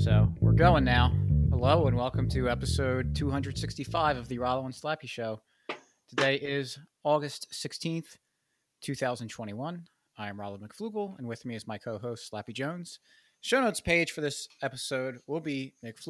So we're going now. Hello and welcome to episode 265 of the Rollo and Slappy Show. Today is August 16th, 2021. I am Rollo McFlugel, and with me is my co-host Slappy Jones. Show notes page for this episode will be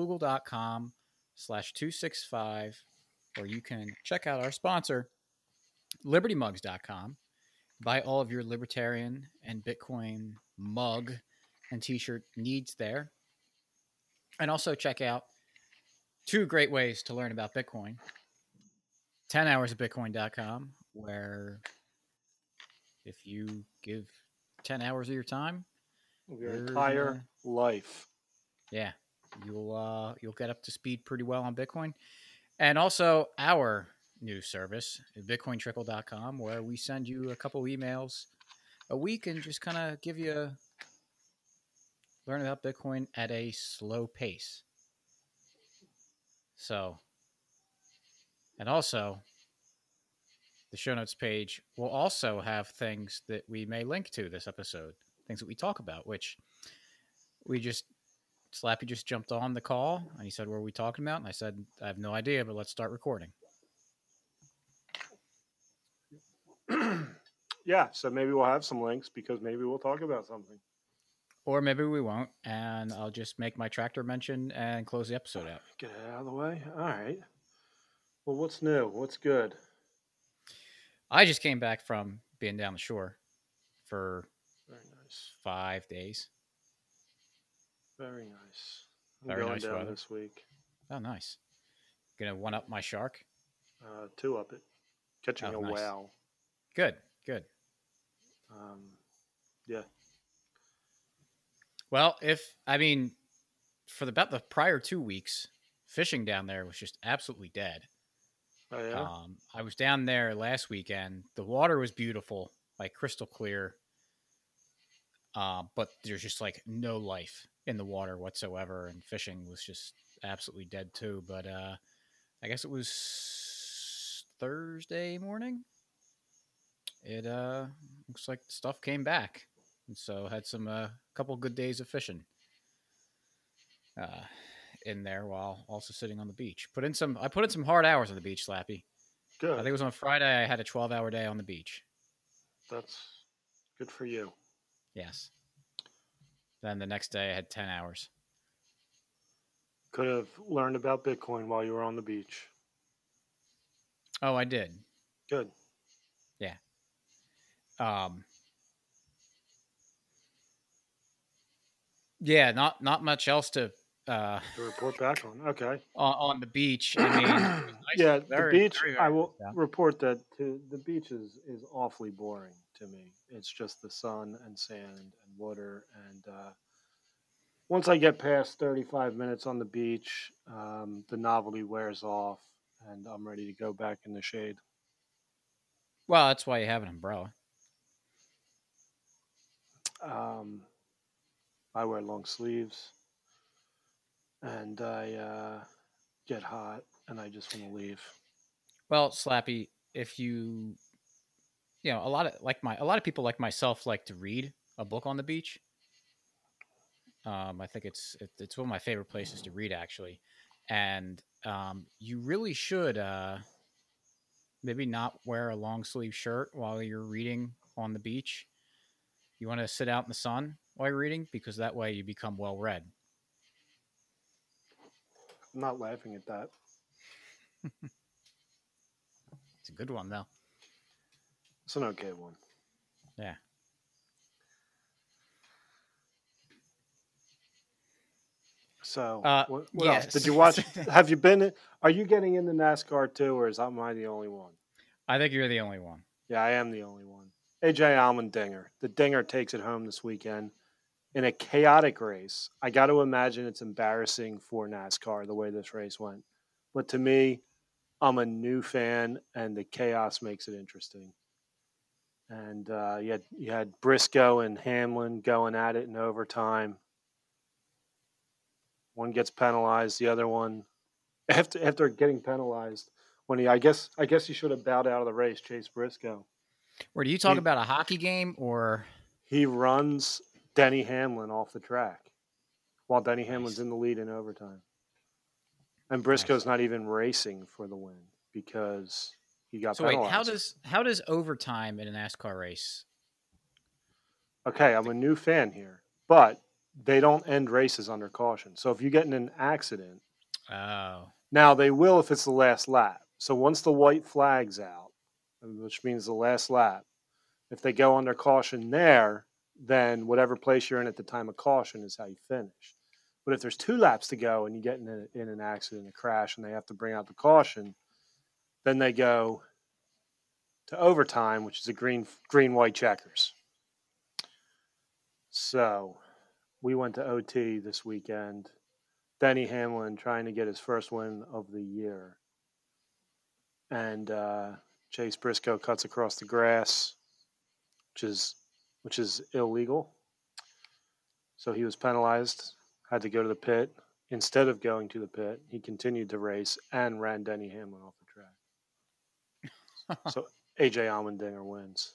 mcflugel.com/265, or you can check out our sponsor, libertymugs.com. Buy all of your libertarian and Bitcoin mug and t-shirt needs there. And also check out two great ways to learn about Bitcoin. 10hoursofbitcoin.com, where if you give 10 hours of your time, Your entire life. Yeah, you'll get up to speed pretty well on Bitcoin. And also our new service, bitcointrickle.com, where we send you a couple emails a week and just kind of give you learn about Bitcoin at a slow pace. So, and also the show notes page will also have things that we may link to this episode, things that we talk about, which Slappy just jumped on the call and he said, "What are we talking about?" And I said, "I have no idea, but let's start recording." Yeah, so maybe we'll have some links because maybe we'll talk about something. Or maybe we won't, and I'll just make my tractor mention and close the episode out. Get it out of the way. All right. Well, what's new? What's good? I just came back from being down the shore for Very nice. 5 days. Very nice. I'm Very going nice down weather. this week. Oh, nice. Gonna one up my shark? 2 up it. Catching a nice. whale. Good. Yeah. Well, for about the prior 2 weeks, fishing down there was just absolutely dead. Oh, yeah? I was down there last weekend. The water was beautiful, like crystal clear. But there's just like no life in the water whatsoever, and fishing was just absolutely dead too. But I guess it was Thursday morning. It looks like stuff came back, and so had some couple good days of fishing in there while also sitting on the beach. I put in some hard hours on the beach, Slappy. Good. I think it was on Friday. I had a 12-hour day on the beach. That's good for you. Yes. Then the next day I had 10 hours. Could have learned about Bitcoin while you were on the beach. Oh, I did. Good. Yeah. Yeah, not much else to report back on. Okay. On the beach. I mean, nice. Yeah, very, the beach. very, very I will nice, report that the beach is awfully boring to me. It's just the sun and sand and water, and once I get past 35 minutes on the beach, the novelty wears off, and I'm ready to go back in the shade. Well, that's why you have an umbrella. I wear long sleeves, and I get hot, and I just want to leave. Well, Slappy, if a lot of people like myself like to read a book on the beach. I think it's one of my favorite places to read, actually, and you really should maybe not wear a long sleeve shirt while you're reading on the beach. You want to sit out in the sun while you're reading, because that way you become well read. I'm not laughing at that. It's a good one, though. It's an okay one. Yeah. So, what yes. else? Did you watch? Have you been? Are you getting into NASCAR too, or am I the only one? I think you're the only one. Yeah, I am the only one. AJ Allmendinger. The Dinger takes it home this weekend in a chaotic race. I got to imagine it's embarrassing for NASCAR the way this race went. But to me, I'm a new fan, and the chaos makes it interesting. And you had Briscoe and Hamlin going at it in overtime. One gets penalized, the other one after getting penalized. When I guess he should have bowed out of the race, Chase Briscoe. Or do you talk about a hockey game, or he runs Denny Hamlin off the track? while Denny Nice. Hamlin's in the lead in overtime. And Briscoe's not even racing for the win because he got penalized. Wait, how does overtime in a NASCAR race? Okay, I'm a new fan here, but they don't end races under caution. So if you get in an accident, now they will if it's the last lap. So once the white flag's out, which means the last lap, if they go under caution there, then whatever place you're in at the time of caution is how you finish. But if there's 2 laps to go and you get in an accident, a crash, and they have to bring out the caution, then they go to overtime, which is a green-white checkers. So we went to OT this weekend. Denny Hamlin trying to get his first win of the year. And Chase Briscoe cuts across the grass, which is illegal. So he was penalized, had to go to the pit. Instead of going to the pit, he continued to race and ran Denny Hamlin off the track. So AJ Allmendinger wins.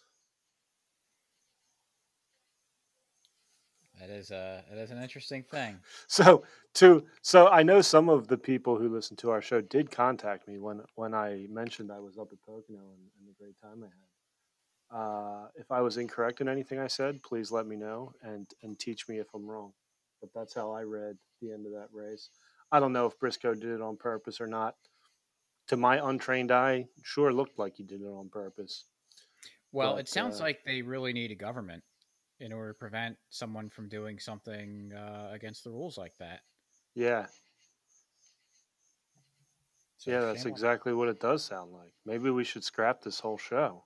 That is an interesting thing. So I know some of the people who listen to our show did contact me when I mentioned I was up at Pocono and the great time I had. If I was incorrect in anything I said, please let me know and teach me if I'm wrong. But that's how I read the end of that race. I don't know if Briscoe did it on purpose or not. To my untrained eye, sure looked like he did it on purpose. Well, it sounds like they really need a government in order to prevent someone from doing something against the rules like that. Yeah. So yeah, that's exactly what it does sound like. Maybe we should scrap this whole show.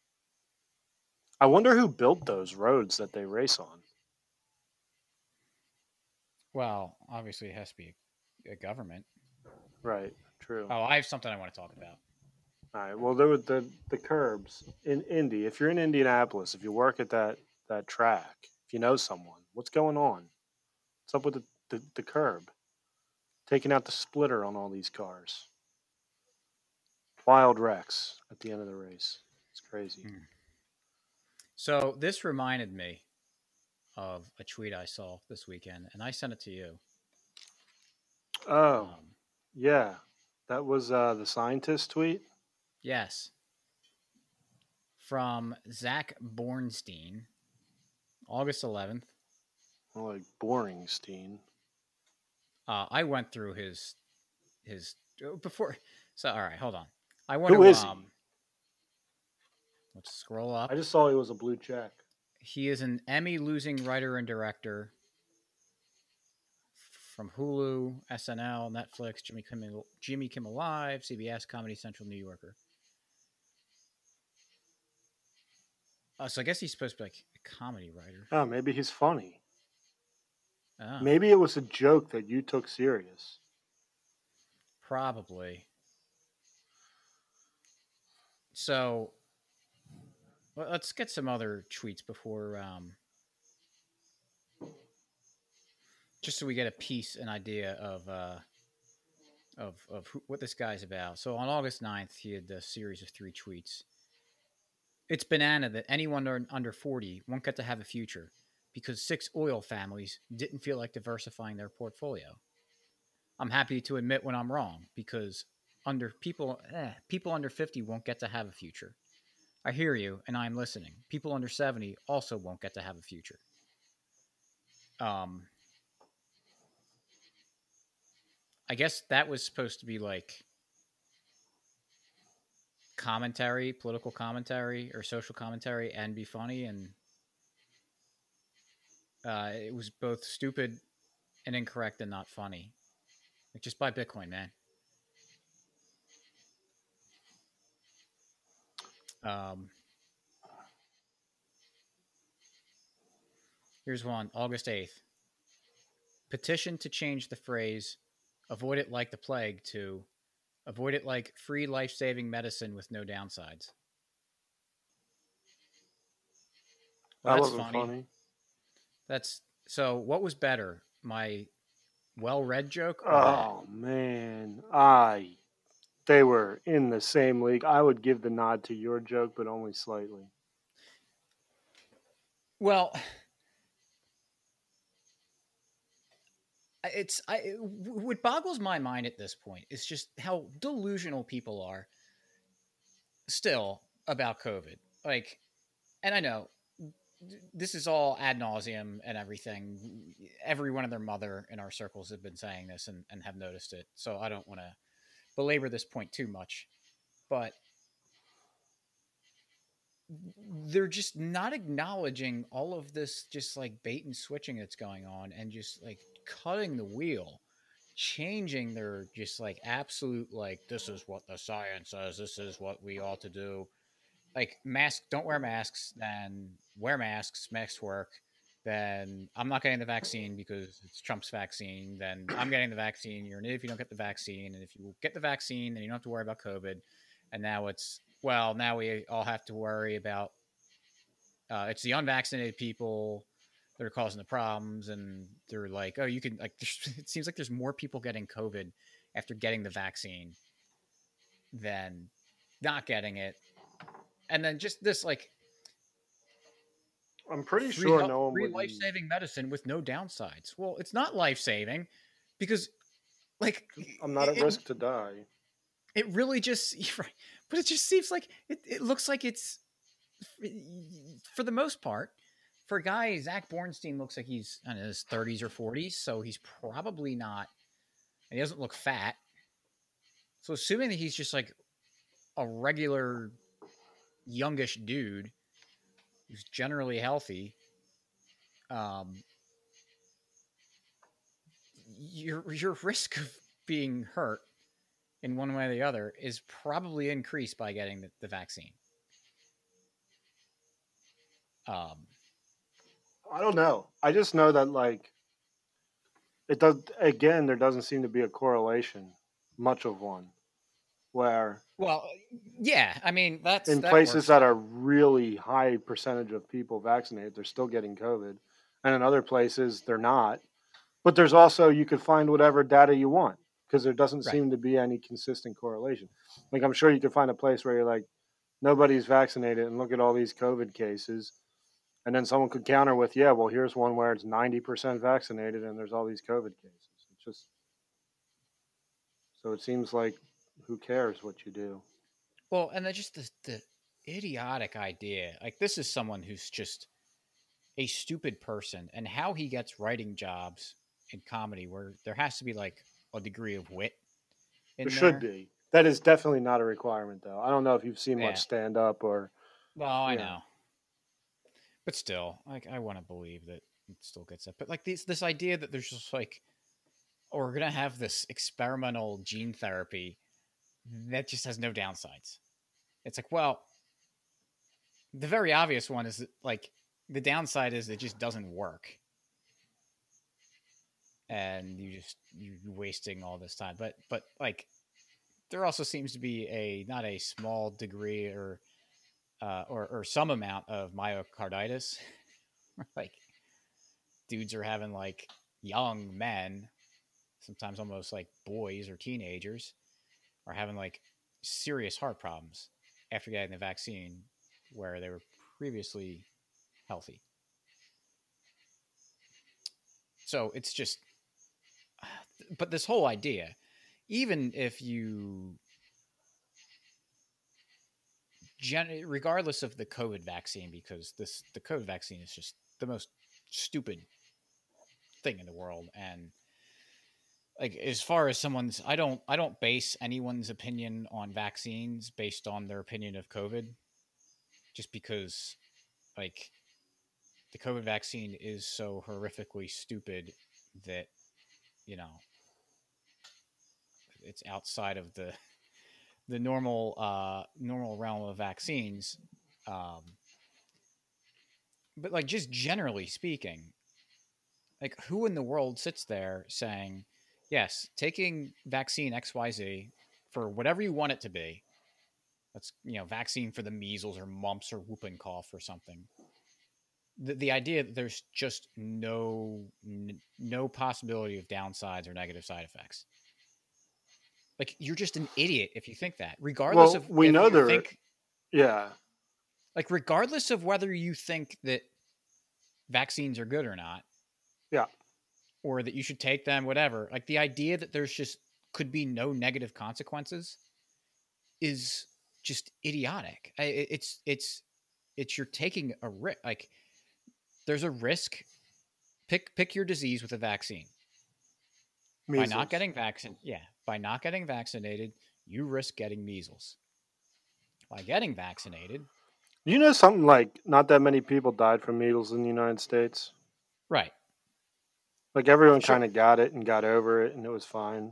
I wonder who built those roads that they race on. Well, obviously it has to be a government. Right, true. Oh, I have something I want to talk about. All right, well, there were the curbs in Indy. If you're in Indianapolis, if you work at that track, if you know someone, what's going on? What's up with the curb? Taking out the splitter on all these cars. Wild wrecks at the end of the race. It's crazy. So this reminded me of a tweet I saw this weekend, and I sent it to you. Oh, yeah. That was the scientist tweet? Yes. From Zach Bornstein, August 11th. More like Boringstein. I went through his before. So all right, hold on. I went. Who is he? Let's scroll up. I just saw he was a blue check. He is an Emmy-losing writer and director from Hulu, SNL, Netflix, Jimmy Kimmel Live, CBS, Comedy Central, New Yorker. So I guess he's supposed to be like a comedy writer. Oh, maybe he's funny. Oh. Maybe it was a joke that you took serious. Probably. So let's get some other tweets before, just so we get a piece, an idea of what this guy's about. So on August 9th, he had a series of 3 tweets. It's banana that anyone under 40 won't get to have a future because 6 oil families didn't feel like diversifying their portfolio. I'm happy to admit when I'm wrong because people under 50 won't get to have a future. I hear you, and I'm listening. People under 70 also won't get to have a future. I guess that was supposed to be like commentary, political commentary, or social commentary, and be funny, and it was both stupid and incorrect and not funny. Like, just buy Bitcoin, man. Here's one, August 8th. Petition to change the phrase, avoid it like the plague, to avoid it like free life-saving medicine with no downsides. Well, that wasn't funny. That's so. What was better, my well-read joke? Oh man, they were in the same league. I would give the nod to your joke, but only slightly. Well, what boggles my mind at this point is just how delusional people are still about COVID. Like, and I know this is all ad nauseum and everything. Everyone and their mother in our circles have been saying this and have noticed it. So I don't want to belabor this point too much, but they're just not acknowledging all of this just like bait and switching that's going on and just like cutting the wheel, changing their just like absolute like this is what the science says, this is what we ought to do. Like don't wear masks, then wear masks, masks work. Then I'm not getting the vaccine because it's Trump's vaccine. Then I'm getting the vaccine. You're an idiot if you don't get the vaccine. And if you get the vaccine, then you don't have to worry about COVID. And now now we all have to worry about it's the unvaccinated people that are causing the problems. And they're like, oh, you can like, it seems like there's more people getting COVID after getting the vaccine than not getting it. And then just this like, I'm pretty sure no one free would life-saving medicine with no downsides. Well, it's not life-saving because like I'm not at risk to die. It really just but it just seems like it looks like it's for the most part for a guy. Zach Bornstein looks like he's in his 30s or 40s, so he's probably not. He doesn't look fat. So assuming that he's just like a regular youngish dude who's generally healthy, your risk of being hurt in one way or the other is probably increased by getting the vaccine. I don't know. I just know that like it does. Again, there doesn't seem to be a correlation, much of one, where well, yeah, I mean that's in places that are really high percentage of people vaccinated, they're still getting COVID, and in other places they're not. But there's also you could find whatever data you want because there doesn't seem to be any consistent correlation. Like I'm sure you could find a place where you're like nobody's vaccinated and look at all these COVID cases. And then someone could counter with, yeah, well, here's one where it's 90% vaccinated and there's all these COVID cases. It's just, so it seems like who cares what you do? Well, and then just the idiotic idea. Like, this is someone who's just a stupid person, and how he gets writing jobs in comedy where there has to be like a degree of wit. There should be. That is definitely not a requirement, though. I don't know if you've seen much stand up or. Well, I know. But still, like I want to believe that it still gets up. But like this idea that there's just like, oh, we're gonna have this experimental gene therapy that just has no downsides. It's like, well, the very obvious one is that, like, the downside is it just doesn't work, and you're wasting all this time. But like, there also seems to be a not a small degree or some amount of myocarditis. Like, dudes are having like young men, sometimes almost like boys or teenagers, are having like serious heart problems after getting the vaccine where they were previously healthy. So it's just, but this whole idea, even if you, regardless of the COVID vaccine, because the COVID vaccine is just the most stupid thing in the world. And like, as far as I don't base anyone's opinion on vaccines based on their opinion of COVID, just because like the COVID vaccine is so horrifically stupid that, you know, it's outside of the normal realm of vaccines. But like, just generally speaking, like, who in the world sits there saying, yes, taking vaccine XYZ for whatever you want it to be, that's, you know, vaccine for the measles or mumps or whooping cough or something. The idea that there's just no possibility of downsides or negative side effects. Like, you're just an idiot if you think that, regardless of we know there. Yeah. Like, regardless of whether you think that vaccines are good or not. Yeah. or that you should take them, whatever. Like the idea that there's just could be no negative consequences is just idiotic. It's you're taking a risk. Like there's a risk. Pick your disease with a vaccine. Measles. By not getting vaccinated, you risk getting measles. By getting vaccinated, You know something like not that many people died from measles in the United States. right? Like everyone Sure. kind of got it and got over it, and it was fine.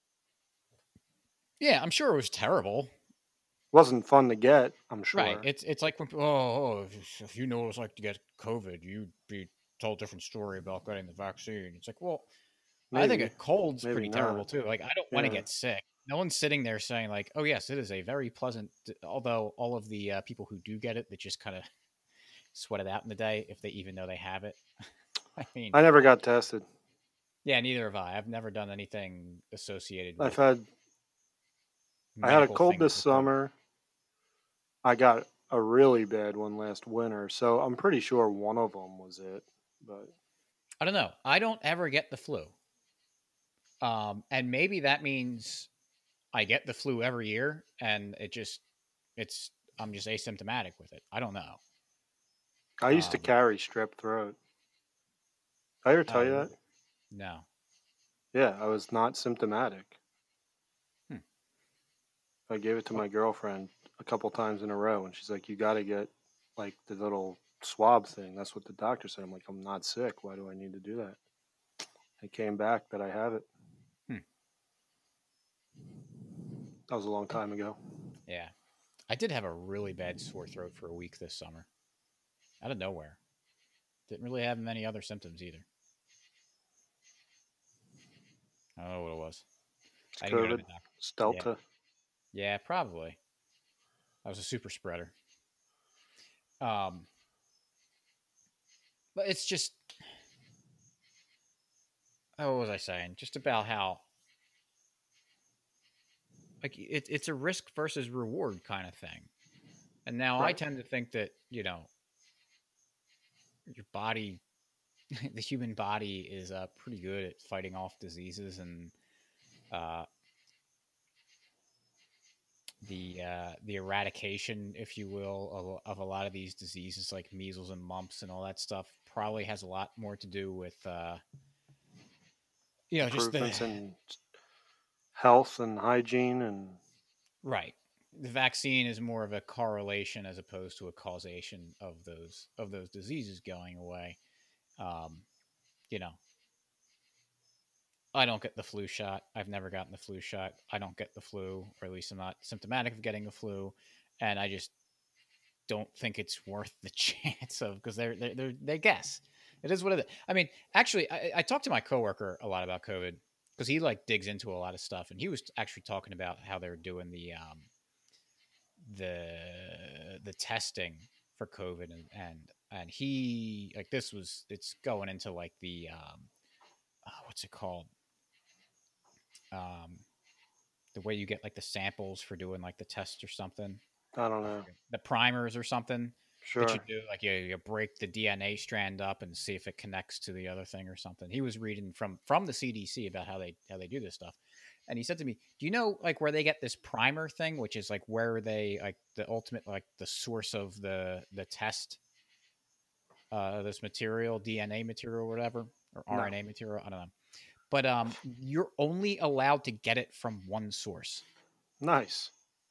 Yeah, I'm sure it was terrible. Wasn't fun to get, I'm sure. Right. It's like when if you know what it was like to get COVID, you'd be told a different story about getting the vaccine. It's like, well, I think a Maybe. cold's Maybe pretty not. terrible too. Like I don't want to Yeah. get sick. No one's sitting there saying like, "Oh yes, it is a very pleasant." Although all of the people who do get it, that just kind of sweat it out in the day if they even know they have it. I mean, I never got tested. yeah, neither have I. I've never done anything associated with. I had a cold things this with COVID. summer. I got a really bad one last winter, so I'm pretty sure one of them was it. But I don't know. I don't ever get the flu. And maybe that means I get the flu every year and I'm just asymptomatic with it. I don't know. I used to carry strep throat. Did I ever tell you that? No. Yeah, I was not symptomatic. Hmm. I gave it to my girlfriend a couple times in a row, and she's like, "You got to get like the little swab thing. That's what the doctor said." I'm like, "I'm not sick. Why do I need to do that?" It came back that I have it. That was a long time ago. Yeah. I did have a really bad sore throat for a week this summer. Out of nowhere. Didn't really have many other symptoms either. I don't know what it was. It's I didn't go to COVID. the doctor. It's Delta. Yeah, probably. I was a super spreader. But it's just, what was I saying? Just about how, like, it's a risk versus reward kind of thing. And now I tend to think that, your body, the human body is pretty good at fighting off diseases and the eradication, if you will, of a lot of these diseases like measles and mumps and all that stuff probably has a lot more to do with just Improvements in health and hygiene and right. The vaccine is more of a correlation as opposed to a causation of those diseases going away. You know, I don't get the flu shot. I've never gotten the flu shot. I don't get the flu, or at least I'm not symptomatic of getting the flu, and I just don't think it's worth the chance of because they guess it is what it is. I mean, actually, I talked to my coworker a lot about COVID because he like digs into a lot of stuff, and he was actually talking about how they're doing the testing for COVID, and he like it's going into like the what's it called, um, the way you get like the samples for doing like the test or something. I don't know. The primers or something Sure. that you do, like you break the DNA strand up and see if it connects to the other thing or something. He was reading from the CDC about how they do this stuff, and he said to me, "Do you know like where they get this primer thing, which is like where they like the ultimate like the source of the test, this material, DNA material, or whatever, or RNA material? I don't know." But you're only allowed to get it from one source. Nice.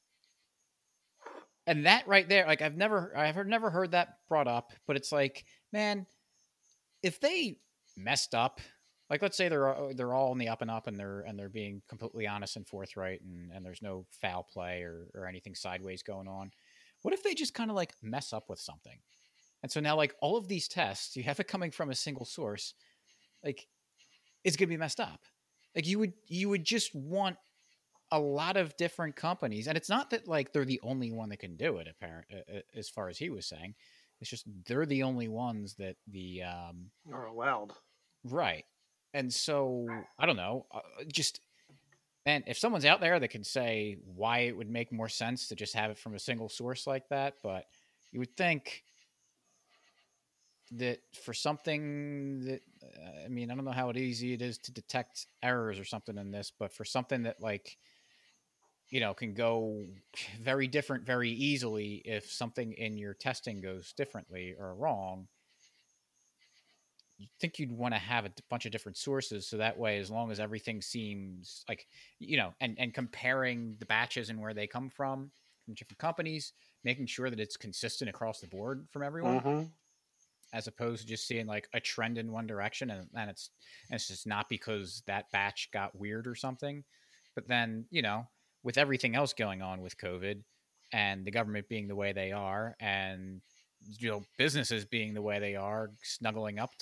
And that right there, like I've never heard that brought up, but it's like, man, if they messed up, like let's say they're all in the up and up and they're being completely honest and forthright and there's no foul play or anything sideways going on. What if they just kind of like mess up with something? And so now like all of these tests, you have it coming from a single source, like it's gonna be messed up. Like you would just want a lot of different companies, and it's not that like they're the only one that can do it. As far as he was saying, it's just they're the only ones that Are allowed. right. And so I don't know, just man, if someone's out there that can say why it would make more sense to just have it from a single source like that, but you would think that for something that I mean, I don't know how easy it is to detect errors or something in this, but for something that like, can go very different very easily if something in your testing goes differently or wrong, you think you'd want to have a bunch of different sources so that way, as long as everything seems like, and comparing the batches and where they come from different companies, making sure that it's consistent across the board from everyone, Mm-hmm. as opposed to just seeing like a trend in one direction, and it's just not because that batch got weird or something. But then, with everything else going on with COVID and the government being the way they are, and businesses being the way they are, snuggling up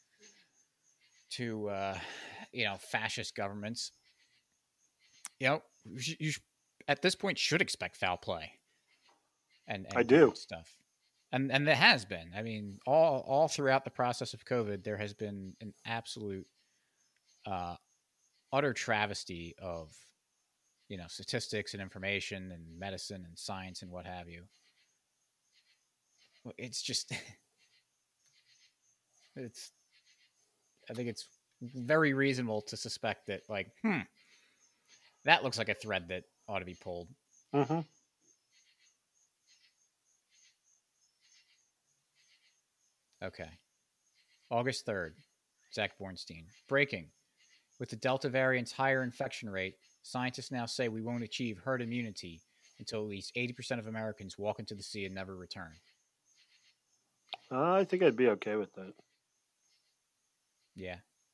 to fascist governments, you at this point should expect foul play I and do. weird stuff. And there has been. I mean, all throughout the process of COVID, there has been an absolute uh, utter travesty of statistics and information and medicine and science and what have you. It's just it's I think it's very reasonable to suspect that, like, that looks like a thread that ought to be pulled. Mm-hmm. Okay. August 3rd, Zach Bornstein. Breaking. With the Delta variant's higher infection rate, scientists now say we won't achieve herd immunity until at least 80% of Americans walk into the sea and never return. I think I'd be okay with that. Yeah.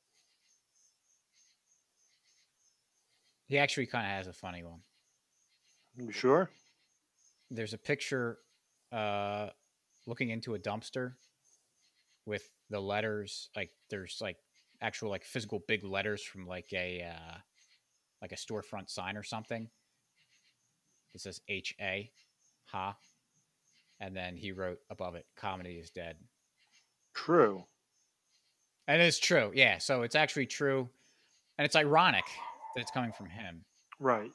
He actually kind of has a funny one. You sure? There's a picture looking into a dumpster with the letters, like there's like actual like physical big letters from like a storefront sign or something. It says H-A, ha. And then he wrote above it, comedy is dead. True. And it's true. Yeah. So it's actually true. And it's ironic that it's coming from him. Right.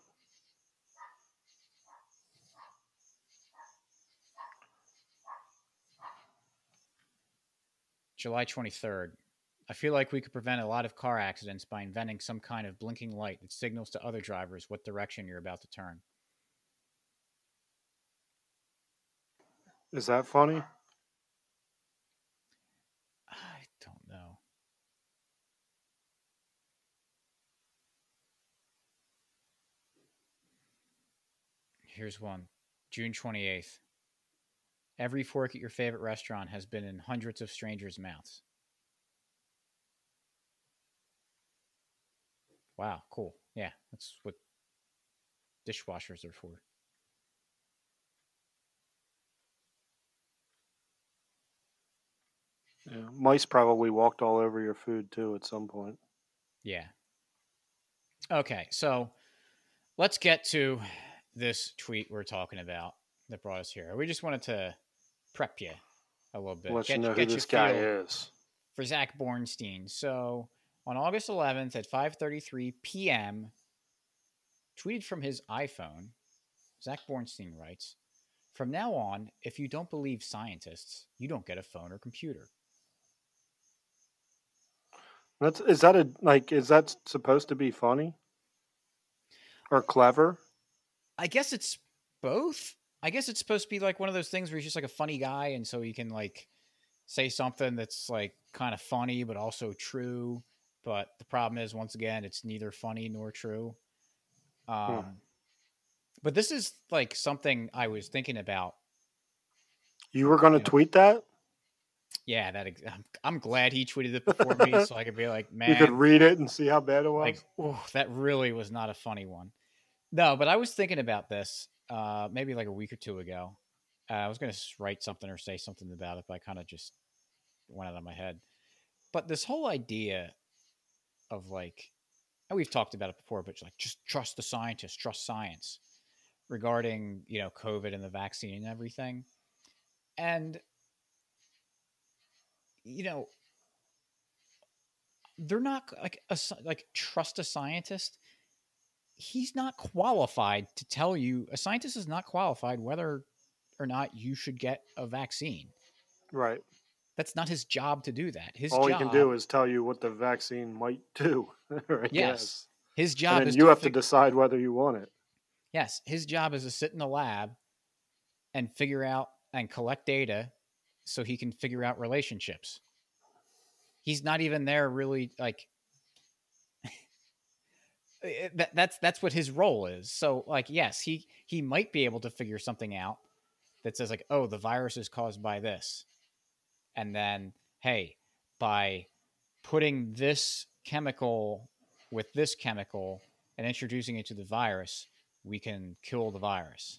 July 23rd. I feel like we could prevent a lot of car accidents by inventing some kind of blinking light that signals to other drivers what direction you're about to turn. Is that funny? I don't know. Here's one. June 28th. Every fork at your favorite restaurant has been in hundreds of strangers' mouths. Wow, cool. Yeah, that's what dishwashers are for. Yeah. Mice probably walked all over your food too at some point. Yeah. Okay, so let's get to this tweet we're talking about that brought us here. We just wanted to prep you a little bit. Let you know who this guy is. For Zach Bornstein. So on August 11th at 5:33 p.m., tweeted from his iPhone, Zach Bornstein writes, "From now on, if you don't believe scientists, you don't get a phone or computer." Is that supposed to be funny or clever? I guess it's both. I guess it's supposed to be like one of those things where he's just like a funny guy, and so he can like say something that's like kind of funny but also true. But the problem is, once again, it's neither funny nor true. But this is like something I was thinking about. You were going to tweet that? Yeah, I'm glad he tweeted it before me, so I could be like, man, you could read it and see how bad it was. Like, oh, that really was not a funny one. No, but I was thinking about this maybe like a week or two ago. I was going to write something or say something about it, but I kind of just went out of my head. But this whole idea of like, and we've talked about it before, but like just trust the scientists, trust science regarding, COVID and the vaccine and everything. And, they're not like trust a scientist. He's not qualified to tell you. A scientist is not qualified whether or not you should get a vaccine. Right. That's not his job to do that. His All he can job, do is tell you what the vaccine might do, I yes, guess. his And job then is you to have to decide whether you want it. yes, his job is to sit in the lab and figure out and collect data so he can figure out relationships. He's not even there really like that's what his role is. So like yes, he might be able to figure something out that says like, "Oh, the virus is caused by this." And then, "Hey, by putting this chemical with this chemical and introducing it to the virus, we can kill the virus."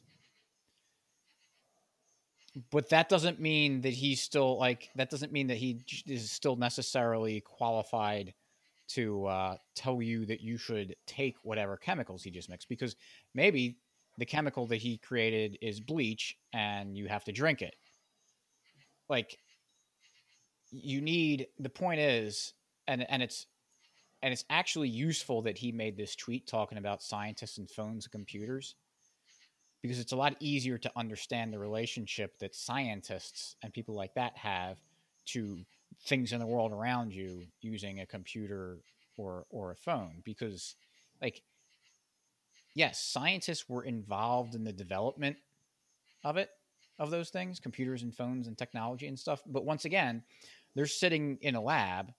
But that doesn't mean that he's still like that doesn't mean that he is still necessarily qualified to tell you that you should take whatever chemicals he just mixed, because maybe the chemical that he created is bleach and you have to drink it. Like you need the point is and it's actually useful that he made this tweet talking about scientists and phones and computers, because it's a lot easier to understand the relationship that scientists and people like that have to things in the world around you using a computer or a phone. Because like yes, scientists were involved in the development of it, of those things, computers and phones and technology and stuff, but once again, they're sitting in a lab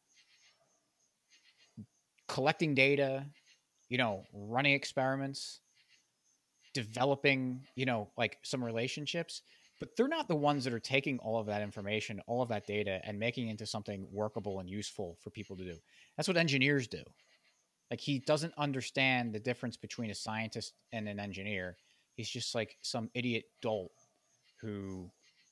collecting data, running experiments, developing, like some relationships, but they're not the ones that are taking all of that information, all of that data, and making it into something workable and useful for people to do. That's what engineers do. Like, he doesn't understand the difference between a scientist and an engineer. He's just like some idiot dolt who,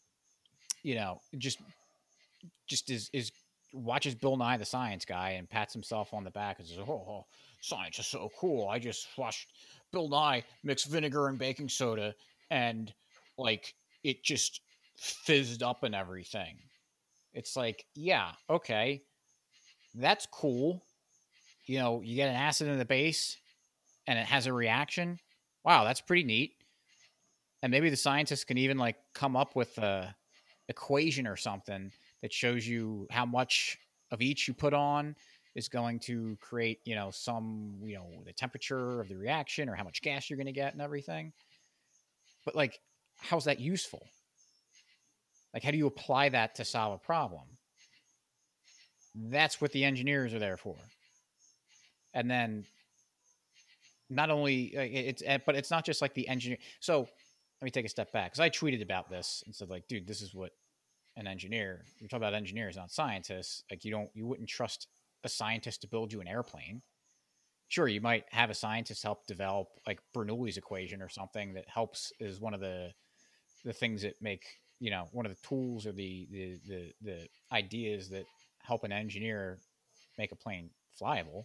just is watches Bill Nye the Science Guy and pats himself on the back and says, "Oh, science is so cool. I just watched Bill Nye mix vinegar and baking soda, and like it just fizzed up and everything." It's like, yeah, okay, that's cool. You get an acid in the base and it has a reaction. Wow, that's pretty neat. And maybe the scientists can even like come up with a equation or something that shows you how much of each you put on is going to create, the temperature of the reaction or how much gas you're going to get and everything. But like, how's that useful? Like, how do you apply that to solve a problem? That's what the engineers are there for. And then not only but it's not just like the engineer. So let me take a step back, because I tweeted about this and said like, dude, this is what an engineer. You're talking about engineers, not scientists. Like you wouldn't trust a scientist to build you an airplane. Sure, you might have a scientist help develop like Bernoulli's equation or something that helps is one of the things that make one of the tools or the ideas that help an engineer make a plane flyable.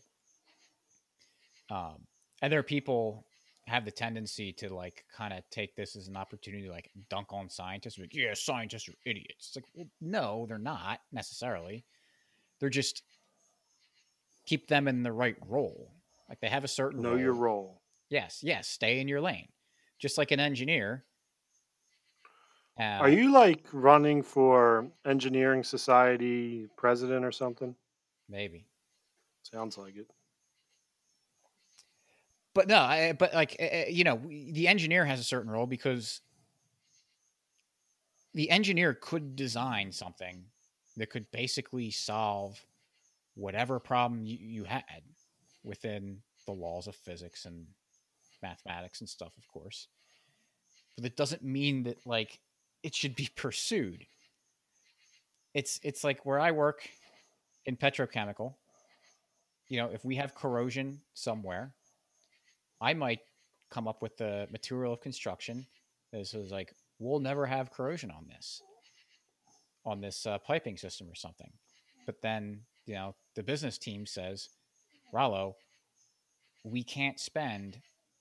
And there are people have the tendency to like kind of take this as an opportunity to like dunk on scientists. Like, yeah, scientists are idiots. It's like, well, no, they're not necessarily. They're just keep them in the right role. Like they have a certain Know your role. role. Yes, stay in your lane. Just like an engineer. Are you like running for engineering society president or something? Maybe. Sounds like it. But no, but like, the engineer has a certain role because the engineer could design something that could basically solve whatever problem you had within the laws of physics and mathematics and stuff, of course. But it doesn't mean that like it should be pursued. It's like where I work in petrochemical. If we have corrosion somewhere, I might come up with the material of construction that is like, we'll never have corrosion on this piping system or something. But then the business team says, Rollo, we can't spend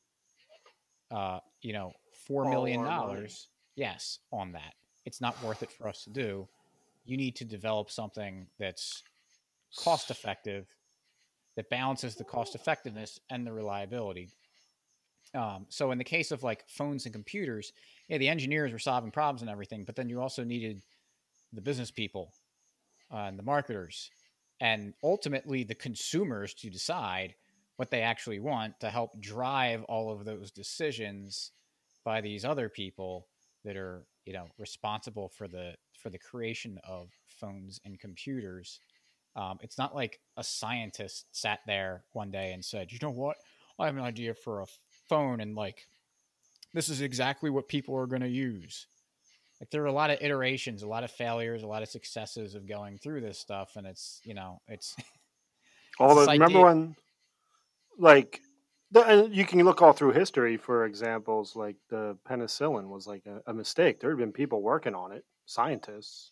$4 million, yes, on that. It's not worth it for us to do. You need to develop something that's cost effective, that balances the cost effectiveness and the reliability. So in the case of like phones and computers, yeah, the engineers were solving problems and everything, but then you also needed the business people and the marketers, and ultimately the consumers to decide what they actually want to help drive all of those decisions by these other people that are responsible for the creation of phones and computers. It's not like a scientist sat there one day and said, you know what, I have an idea for a phone, and like this is exactly what people are going to use. Like there are a lot of iterations, a lot of failures, a lot of successes of going through this stuff, and it's it's it's All the this remember idea. when like and you can look all through history for examples like the penicillin was like a mistake. There had been people working on it, scientists,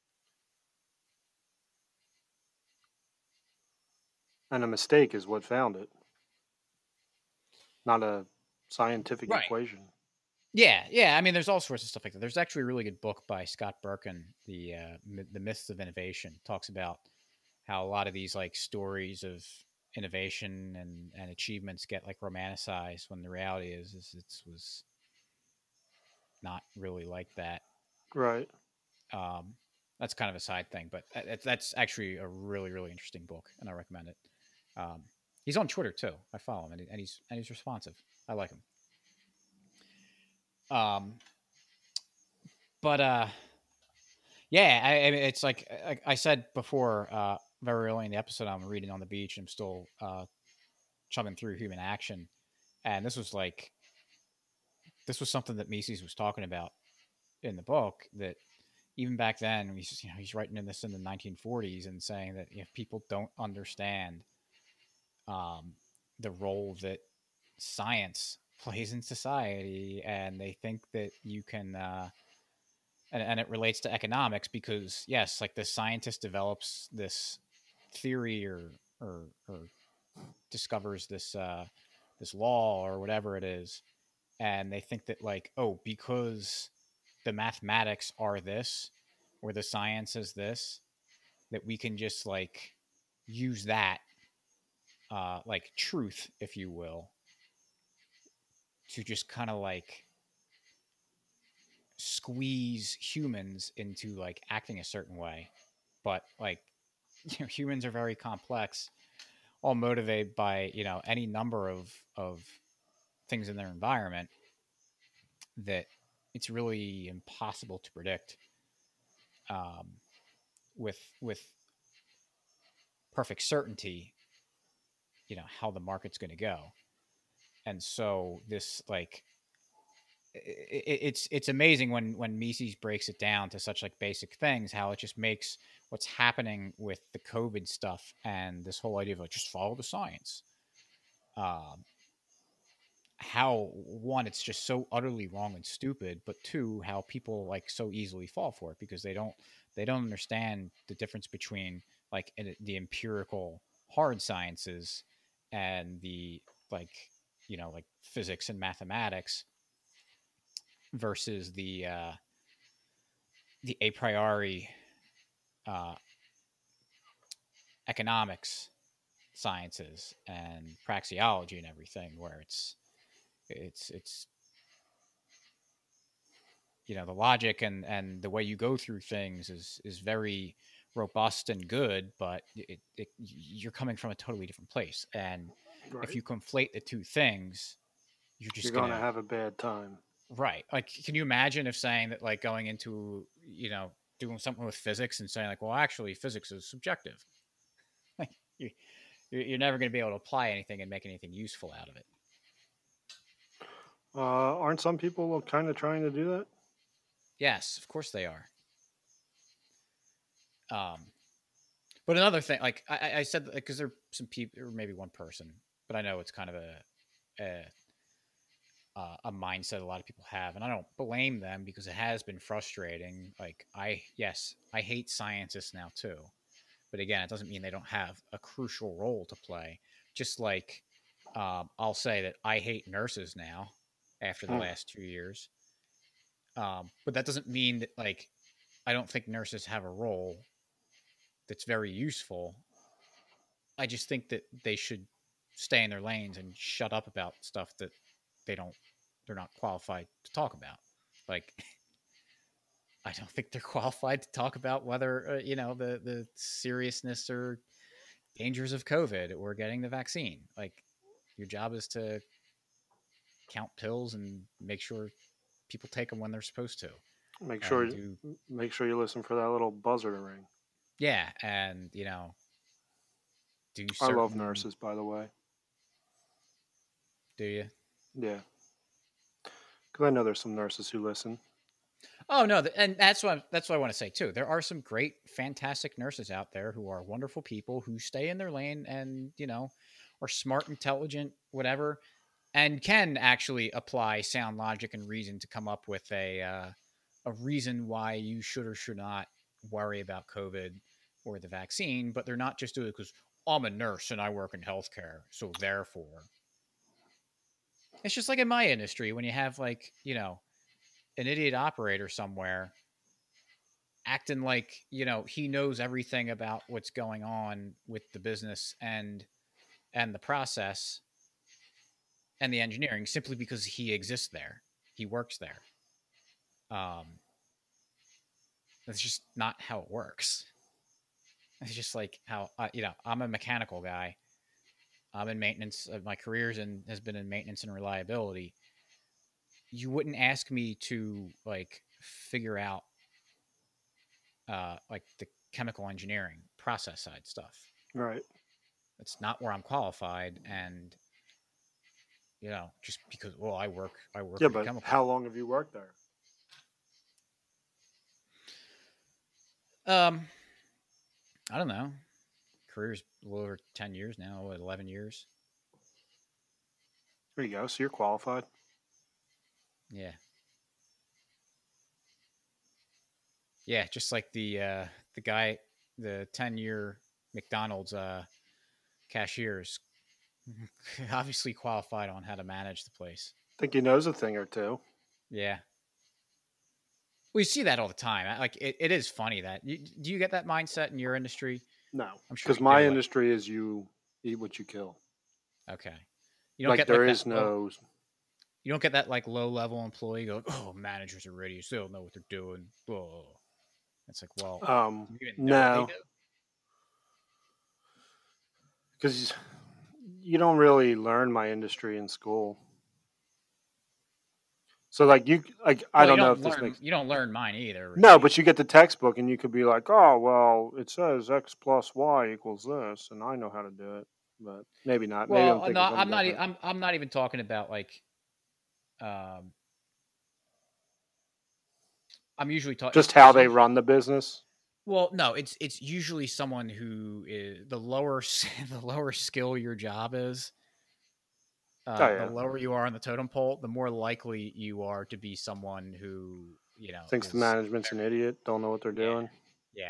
and a mistake is what found it, not a scientific Right. equation. Yeah. I mean, there's all sorts of stuff like that. There's actually a really good book by Scott Birkin, the Myths of Innovation. Talks about how a lot of these like stories of innovation and achievements get like romanticized when the reality is it was not really like that. Right. Um, that's kind of a side thing, but that's actually a really really interesting book, and I recommend it. Um, he's on Twitter too. I follow him, and he's responsive. I like him. Um, but yeah, I mean, it's like I said before, very early in the episode, I'm reading on the beach. I'm still chumming through Human Action, and this was something that Mises was talking about in the book. That even back then, he's writing in this in the 1940s and saying that people don't understand um, the role that science plays in society, and they think that you can. And it relates to economics because yes, like the scientist develops this theory or discovers this law or whatever it is, and they think that like, oh, because the mathematics are this or the science is this, that we can just like use that like truth, if you will, to just kind of like squeeze humans into like acting a certain way. But like humans are very complex, all motivated by any number of things in their environment that it's really impossible to predict um, with perfect certainty. How the market's going to go, and so this like it's amazing when Mises breaks it down to such like basic things, how it just makes what's happening with the COVID stuff and this whole idea of like just follow the science. Um, how one, it's just so utterly wrong and stupid, but two, how people like so easily fall for it because they don't understand the difference between like the empirical hard sciences and the like like physics and mathematics versus the a priori uh, economics sciences and praxeology and everything, where it's the logic and the way you go through things is very robust and good, but you're coming from a totally different place, and if Right. you conflate the two things, you're You're just going to gonna. have a bad time. Right, like can you imagine if saying that like going into doing something with physics and saying like, well, actually physics is subjective. Like you're never going to be able to apply anything and make anything useful out of it. Aren't some people kind of trying to do that? Yes, of course they are. um But another thing, like I said, because there are some people, or maybe one person, but I know it's kind of a a mindset a lot of people have, and I don't blame them because it has been frustrating. Like yes, I hate scientists now too, but again, it doesn't mean they don't have a crucial role to play. Just like I'll say that I hate nurses now after the Hmm. last 2 years, but that doesn't mean that like I don't think nurses have a role that's very useful. I just think that they should stay in their lanes and shut up about stuff that they don't they're not qualified to talk about. Like I don't think they're qualified to talk about whether the seriousness or dangers of COVID or getting the vaccine. Like, your job is to count pills and make sure people take them when they're supposed to, Make sure and do make sure you listen for that little buzzer to ring. yeah, and do I love certain. nurses, by the way. Do you? Yeah, because I know there's some nurses who listen. Oh no, and that's what I want to say too. There are some great, fantastic nurses out there who are wonderful people who stay in their lane and are smart, intelligent, whatever, and can actually apply sound logic and reason to come up with a reason why you should or should not worry about COVID or the vaccine. But they're not just doing it because I'm a nurse and I work in healthcare, so therefore. It's just like in my industry when you have an idiot operator somewhere acting like he knows everything about what's going on with the business and the process and the engineering simply because he exists there, he works there. That's just not how it works. It's just like how I'm a mechanical guy. I'm in maintenance. My career's has been in maintenance and reliability. You wouldn't ask me to figure out the chemical engineering process side stuff. Right. That's not where I'm qualified, and just because I work Yeah, in but chemical. how long have you worked there? I don't know. Career's a little over 10 years now, 11 years. There you go. So you're qualified. Yeah. Yeah, just like the guy, the 10-year McDonald's cashiers, obviously qualified on how to manage the place. Think he knows a thing or two. Yeah. We see that all the time. Like it is funny that do you get that mindset in your industry? No, I'm sure because you my do. industry is you eat what you kill. Okay. You don't Like get there that is no. you don't get that low level employee go, oh, managers are idiots. They don't know what they're doing. Whoa. It's like, well, do you even know what they No, do? because you don't really learn my industry in school. So I Well, don't know if this makes. you don't learn mine either, No, really. but you get the textbook and you could be like, oh well, it says x plus y equals this, and I know how to do it. But maybe not. Maybe I'm Well, no, thinking something I'm not. different. I'm not even talking about Um, I'm usually talking. Just how they run the business. Well, no, it's usually someone who is the lower the lower skill your job is. Oh The yeah, lower you are on the totem pole, the more likely you are to be someone who thinks the is management's an idiot. Don't know what they're yeah, doing. yeah.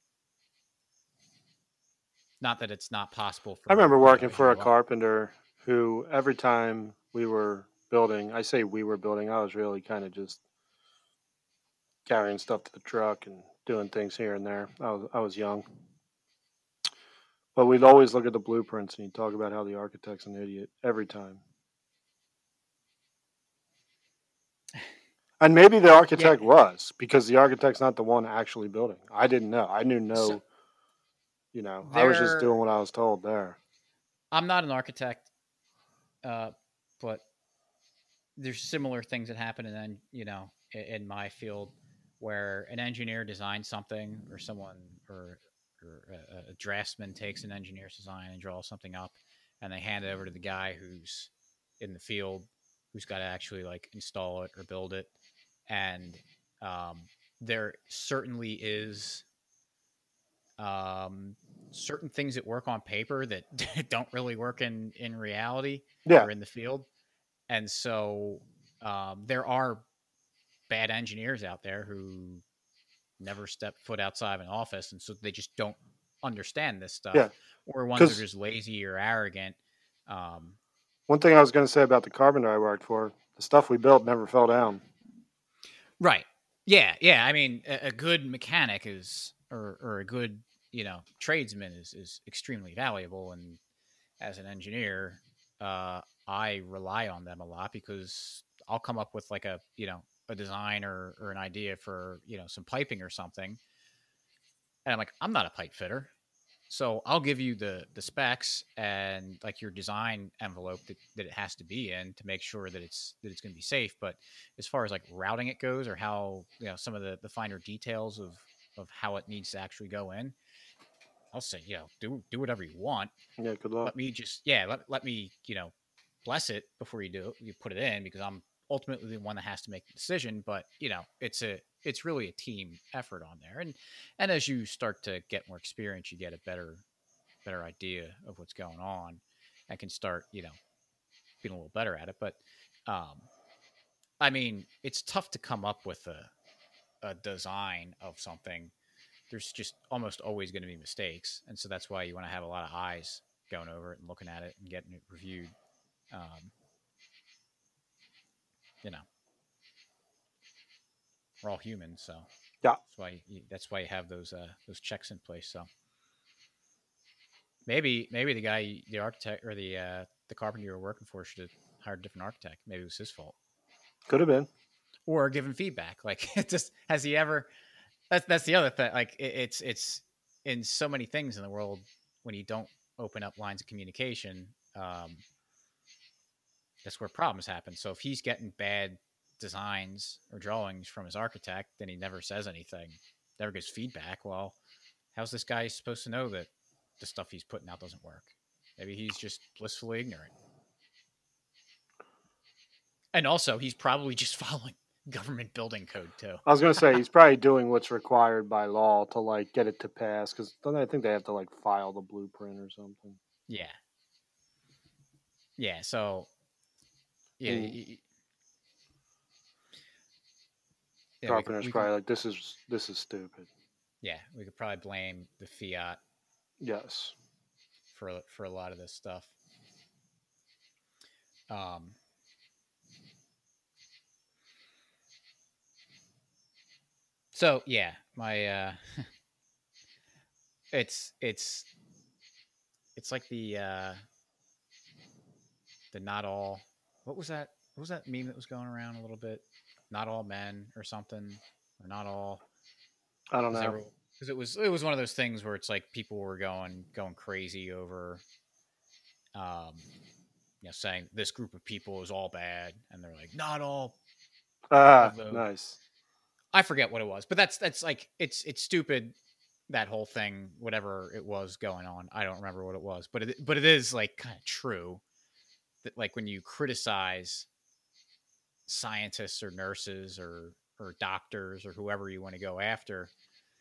Not that it's not possible I for remember working as you for a go up. carpenter who every time we were building, I say we were building, I was really kind of just carrying stuff to the truck and doing things here and there. I was young. But we'd always look at the blueprints and he'd talk about how the architect's an idiot every time. And maybe the Yeah. architect was, because the architect's not the one actually building. I didn't know. I knew So I was just doing there, what I was told there. I'm not an architect, but there's similar things that happen, and then in my field, where an engineer designs something, or someone or a draftsman takes an engineer's design and draws something up, and they hand it over to the guy who's in the field, who's got to actually install it or build it, and there certainly is certain things that work on paper that don't really work in reality Yeah. or in the field. And so there are bad engineers out there who never step foot outside of an office, and so they just don't understand this stuff, Yeah. or ones that are Because just lazy or arrogant. one thing I was going to say about the carpenter I worked for, the stuff we built never fell down. Right. Yeah. Yeah. I mean, a good mechanic is, or a good, tradesman is extremely valuable. And as an engineer, I rely on them a lot because I'll come up with a design or an idea for, some piping or something. And I'm like, I'm not a pipe fitter. So I'll give you the specs and like your design envelope that it has to be in to make sure that it's going to be safe. But as far as like routing it goes, or how some of the finer details of how it needs to actually go in, I'll say do whatever you want. Yeah, good luck. Let me just let me bless it before you put it in, because I'm ultimately the one that has to make the decision. But it's really a team effort on there, and as you start to get more experience, you get a better idea of what's going on, and can start being a little better at it. But I mean, it's tough to come up with a design of something. There's just almost always going to be mistakes, and so that's why you want to have a lot of eyes going over it and looking at it and getting it reviewed. um, you know we're all humans, so Yeah. that's why you have those checks in place. So maybe the guy, the architect, or the carpenter you were working for should have hired a different architect. Maybe it was his fault, Could have been. or given feedback. Like, it just has he ever? That's the other thing. Like, it's in so many things in the world, when you don't open up lines of communication, that's where problems happen. So if he's getting bad designs or drawings from his architect, then he never says anything, never gives feedback. Well, how's this guy supposed to know that the stuff he's putting out doesn't work? Maybe he's just blissfully ignorant. And also, he's probably just following government building code too. I was going to say he's probably doing what's required by law to like get it to pass, because I think they have to like file the blueprint or something. Yeah. Yeah. So yeah. Carpenter's probably like, this is stupid. Yeah, we could probably blame the fiat. Yes. For a lot of this stuff. So yeah, my it's like the not all, what was that meme that was going around a little bit? Not all men or something, or not all. I don't know. Because it was one of those things where it's like people were going crazy over saying this group of people is all bad, and they're like, not all. Nice. I forget what it was, but that's like, it's stupid, that whole thing, whatever it was going on. I don't remember what it was, but it is like kind of true that, like, when you criticize scientists or nurses or doctors or whoever you want to go after,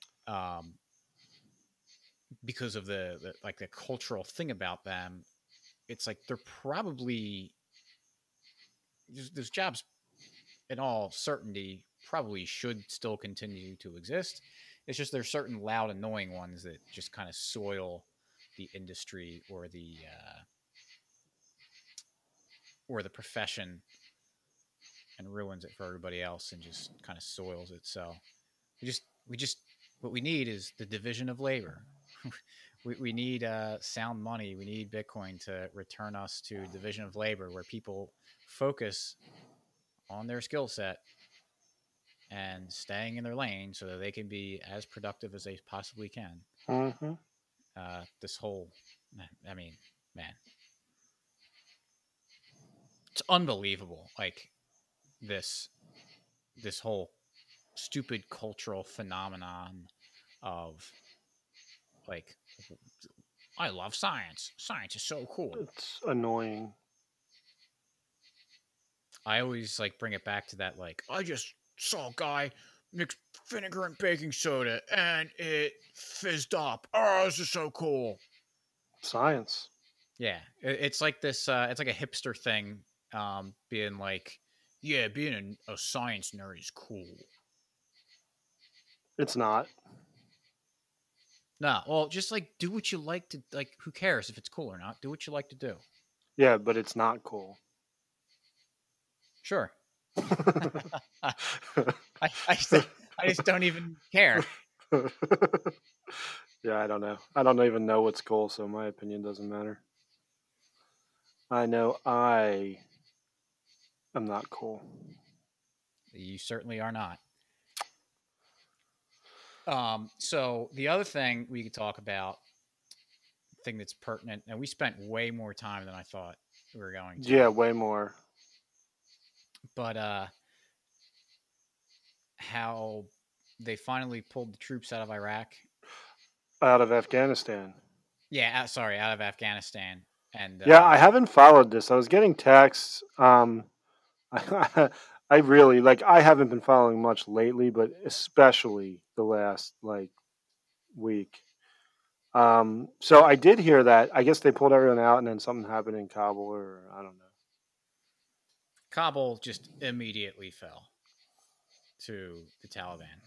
because of the like the cultural thing about them, it's like they're probably, those jobs in all certainty probably should still continue to exist. It's just there's certain loud, annoying ones that just kind of soil the industry or the profession, and ruins it for everybody else, and just kind of soils it. So we just what we need is the division of labor. we need sound money. We need Bitcoin to return us to division of labor, where people focus on their skill set and staying in their lane so that they can be as productive as they possibly can. Mm-hmm. This whole, I mean, man, it's unbelievable. Like, this whole stupid cultural phenomenon of, like, I love science. Science is so cool. It's annoying. I always like bring it back to that, like, I just saw a guy mix vinegar and baking soda and it fizzed up. Oh, this is so cool. Science. Yeah, it's like this. It's like a hipster thing, being like, yeah, being a science nerd is cool. It's not. No, well, just like do what you like to. Like, who cares if it's cool or not? Do what you like to do. Yeah, but it's not cool. Sure. I just don't even care. Yeah, I don't know. I don't even know what's cool, so my opinion doesn't matter. I know I am not cool. You certainly are not. So the other thing we could talk about, thing that's pertinent, and we spent way more time than I thought we were going to, Yeah, way more. but how they finally pulled the troops out of Iraq. Out of Afghanistan. Yeah, sorry, out of Afghanistan. And Yeah, I haven't followed this. I was getting texts. I really like. I haven't been following much lately, but especially the last like week. So I did hear that. I guess they pulled everyone out, and then something happened in Kabul, or I don't know. Kabul just immediately fell to the Taliban.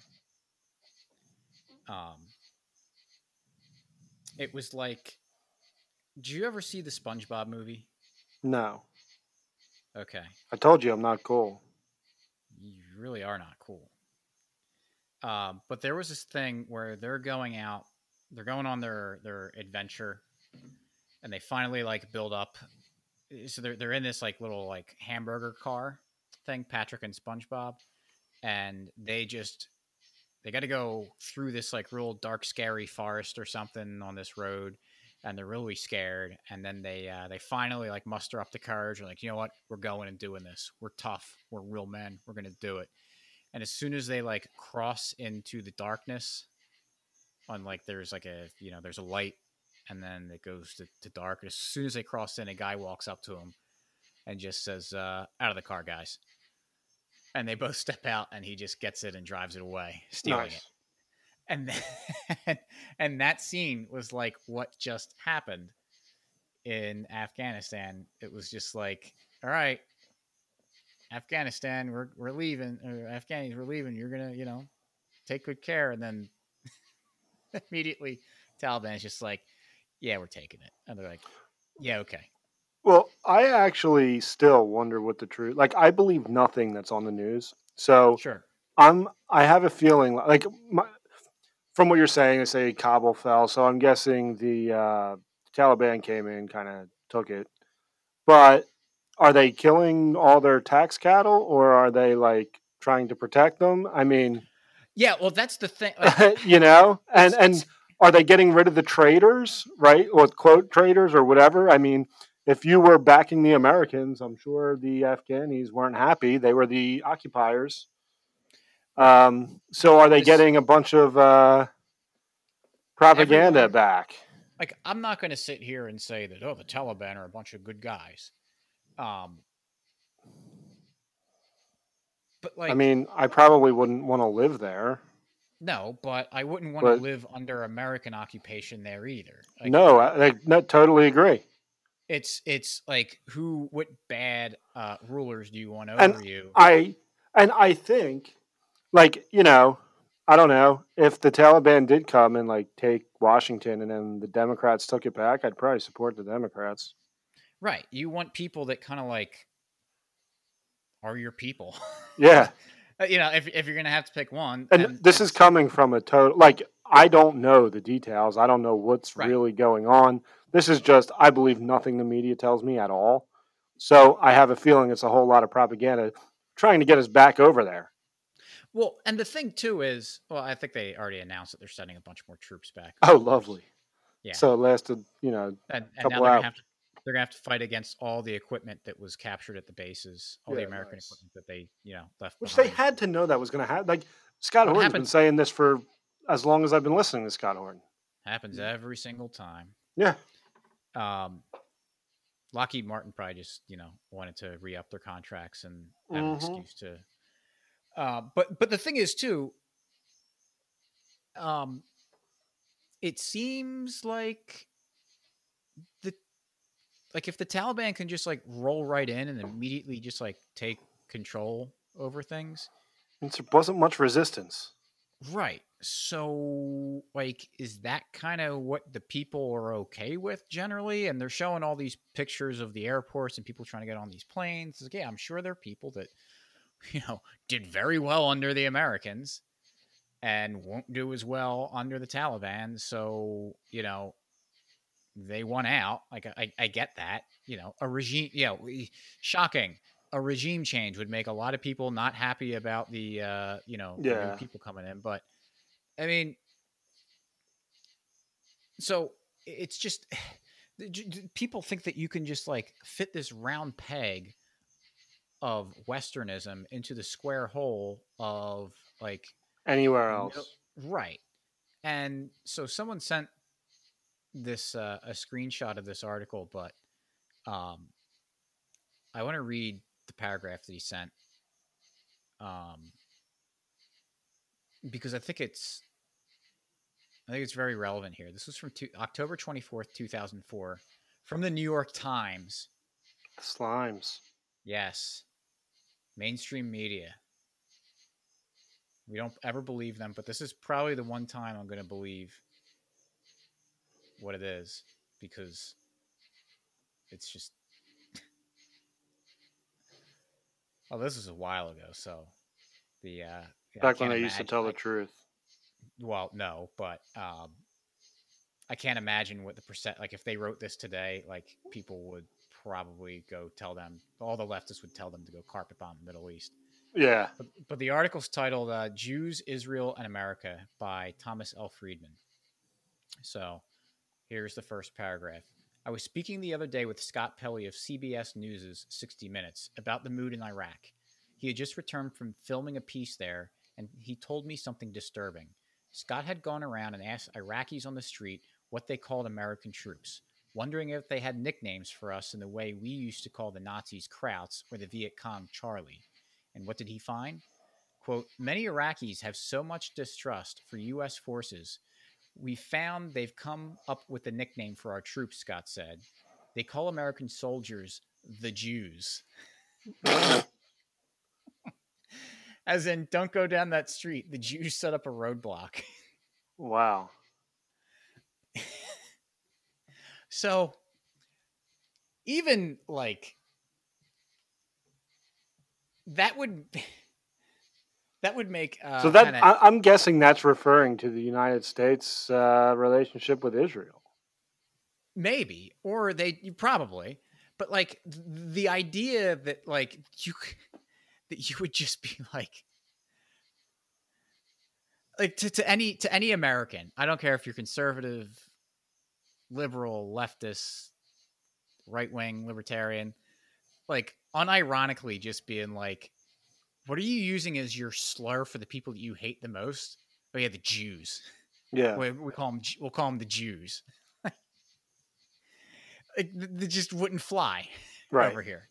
It was like, did you ever see the SpongeBob movie? No, Okay, I told you I'm not cool. you really are not cool. But there was this thing where they're going out, they're going on their adventure, and they finally like build up. So they're in this like little like hamburger car thing, Patrick and SpongeBob, and they got to go through this like real dark, scary forest or something on this road, and they're really scared. And then they finally like muster up the courage and like, you know what, we're going and doing this. We're tough. We're real men. We're gonna do it. And as soon as they like cross into the darkness, on like there's like a there's a light, and then it goes to dark. As soon as they cross in, a guy walks up to him and just says, "Out of the car, guys." And they both step out, and he just gets it and drives it away, stealing it. Nice. And then, and that scene was like what just happened in Afghanistan. It was just like, all right, Afghanistan, we're leaving. Or Afghanis, we're leaving. You're gonna take good care. And then immediately, Taliban is just like, yeah, we're taking it. And they're like, yeah, okay, Well, I actually still wonder what the truth. Like, I believe nothing that's on the news. So sure, I have a feeling like from what you're saying, they say Kabul fell. So I'm guessing the Taliban came in, kind of took it. But are they killing all their tax cattle, or are they like trying to protect them? I mean, yeah. Well, that's the thing. Like, and are they getting rid of the traders, right? Or quote traders or whatever? I mean, if you were backing the Americans, I'm sure the Afghanis weren't happy. They were the occupiers. right. So are they This getting a bunch of propaganda everyone back? like I'm not going to sit here and say that the Taliban are a bunch of good guys. Um, but I like mean, I probably wouldn't want to live there. no, but I wouldn't want to But live under American occupation there either. Like no, I totally agree. it's like what bad rulers do you want And over you? I and I think like, I don't know, if the Taliban did come and like take Washington and then the Democrats took it back, I'd probably support the Democrats. Right. You want people that kind of like are your people. Yeah. If you're going to have to pick one, And this is coming from a total like I don't know the details. I don't know what's right. really going on. This is just I believe nothing the media tells me at all. So I have a feeling it's a whole lot of propaganda trying to get us back over there. Well, and the thing too is, well, I think they already announced that they're sending a bunch more troops back. Oh, lovely. Yeah. So it lasted, And now couple hours. they're gonna have to fight against all the equipment that was captured at the bases, all the Yeah, American nice. equipment that they left Which behind. they had to know that was going to happen. Like Scott Well, it Horton's been saying this for as long as I've been listening to Scott Horton. happens every single time. Yeah. Lockheed Martin probably just wanted to re-up their contracts and have an excuse to. But the thing is too, it seems like if the Taliban can just like roll right in and immediately just like take control over things, There wasn't much resistance. right? So like, is that kind of what the people are okay with generally? And they're showing all these pictures of the airports and people trying to get on these planes. It's like, yeah, I'm sure there are people that did very well under the Americans and won't do as well under the Taliban. So they won out. Like I get that. A regime. Shocking. a regime change would make a lot of people not happy about the the new people coming in. But I mean, so it's just people think that you can just like fit this round peg of Westernism into the square hole of like anywhere else. Right. And so someone sent this a screenshot of this article, but I want to read the paragraph that he sent because I think it's very relevant here. This was from October 24th, 2004 from the New York Times. Slimes. Yes. Mainstream media. We don't ever believe them, but this is probably the one time I'm going to believe what it is because it's just oh, this was a while ago, so the back when they used to tell the truth. Well, no, but I can't imagine what the percent like if they wrote this today, like people would probably go tell them, all the leftists would tell them to go carpet bomb the Middle East. Yeah. But the article's titled Jews, Israel, and America by Thomas L. Friedman. So here's the first paragraph. I was speaking the other day with Scott Pelley of CBS News' 60 Minutes about the mood in Iraq. He had just returned from filming a piece there, and he told me something disturbing. Scott had gone around and asked Iraqis on the street what they called American troops, wondering if they had nicknames for us in the way we used to call the Nazis Krauts or the Viet Cong Charlie. And what did he find? Quote, many Iraqis have so much distrust for U.S. forces. We found they've come up with a nickname for our troops, Scott said. They call American soldiers the Jews. As in, don't go down that street. The Jews set up a roadblock. Wow. So, even like that would make so that I'm guessing that's referring to the United States relationship with Israel. Maybe, or you probably, but like the idea that like you would just be like to any American, I don't care if you're conservative, liberal, leftist, right wing, libertarian, like unironically just being like, what are you using as your slur for the people that you hate the most? Oh yeah, the Jews. Yeah, we'll call them the Jews. They just wouldn't fly over here.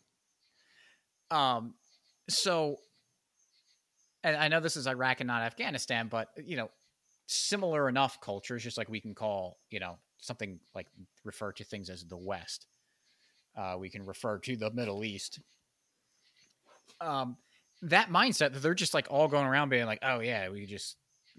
So, and I know this is Iraq and not Afghanistan, but similar enough cultures, just like we can call something like refer to things as the West. We can refer to the Middle East. That mindset that they're just like all going around being like, oh yeah, we just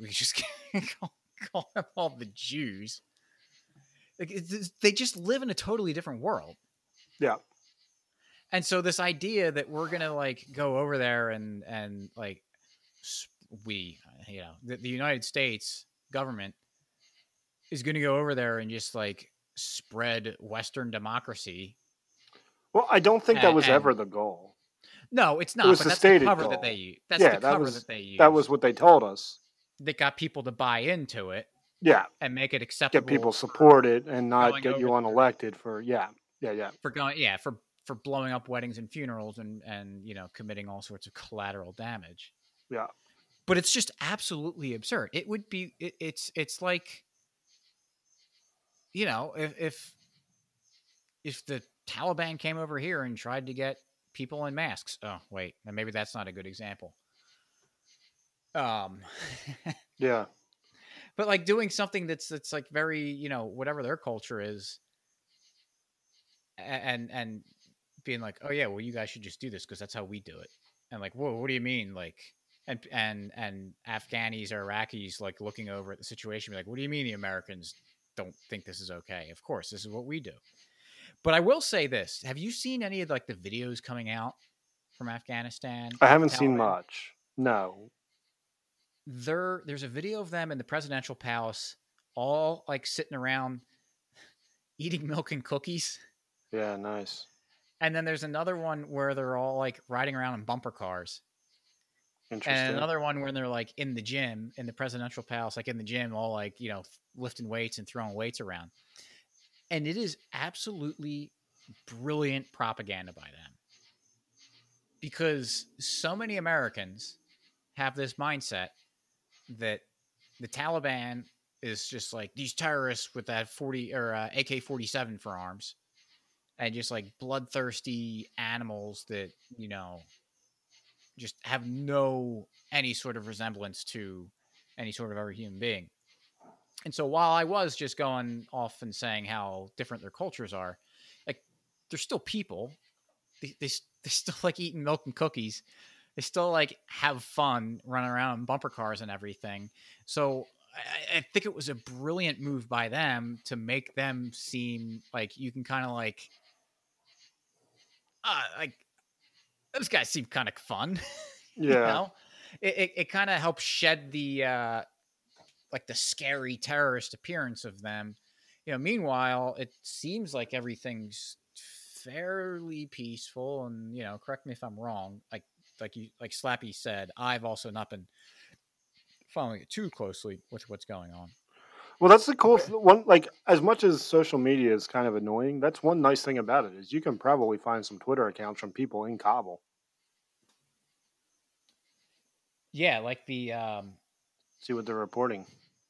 call them all the Jews. Like they just live in a totally different world. Yeah. And so this idea that we're gonna like go over there and like the United States government is gonna go over there and just like spread Western democracy. Well, I don't think that was ever the goal. No, it's not. It was but the that's stated the cover goal. that they use. That's the cover that they use. That was what they told us. They got people to buy into it. Yeah. And make it acceptable. Get people supported and not get you unelected for for blowing up weddings and funerals and committing all sorts of collateral damage. Yeah. But it's just absolutely absurd. It would be it's like if the Taliban came over here and tried to get people in masks. Oh, wait. Maybe that's not a good example. Yeah. But like doing something that's like very, whatever their culture is and being like, oh yeah, well you guys should just do this because that's how we do it. And like, whoa, what do you mean? Like, and Afghanis or Iraqis like looking over at the situation, be like, what do you mean the Americans don't think this is okay? Of course, this is what we do. But I will say this: have you seen any of like the videos coming out from Afghanistan? I haven't seen much. No. There's a video of them in the presidential palace, all like sitting around eating milk and cookies. Yeah, nice. And then there's another one where they're all like riding around in bumper cars. Interesting. And another one where they're like in the gym, in the presidential palace, like in the gym, all like, lifting weights and throwing weights around. And it is absolutely brilliant propaganda by them. Because so many Americans have this mindset that the Taliban is just like these terrorists with that 40 or AK-47 for arms, and just like bloodthirsty animals that, just have any sort of resemblance to any sort of other human being. And so while I was just going off and saying how different their cultures are, like, they're still people. They still like eating milk and cookies. They still like have fun running around in bumper cars and everything. So I think it was a brilliant move by them to make them seem like you can kind of like those guys seem kind of fun. Yeah. It kind of helps shed the like the scary terrorist appearance of them. Meanwhile, it seems like everything's fairly peaceful, and correct me if I'm wrong. Like Slappy said, I've also not been following it too closely with what's going on. Well, that's the cool one. Like, as much as social media is kind of annoying, that's one nice thing about it is you can probably find some Twitter accounts from people in Kabul. Yeah, like the see what they're reporting.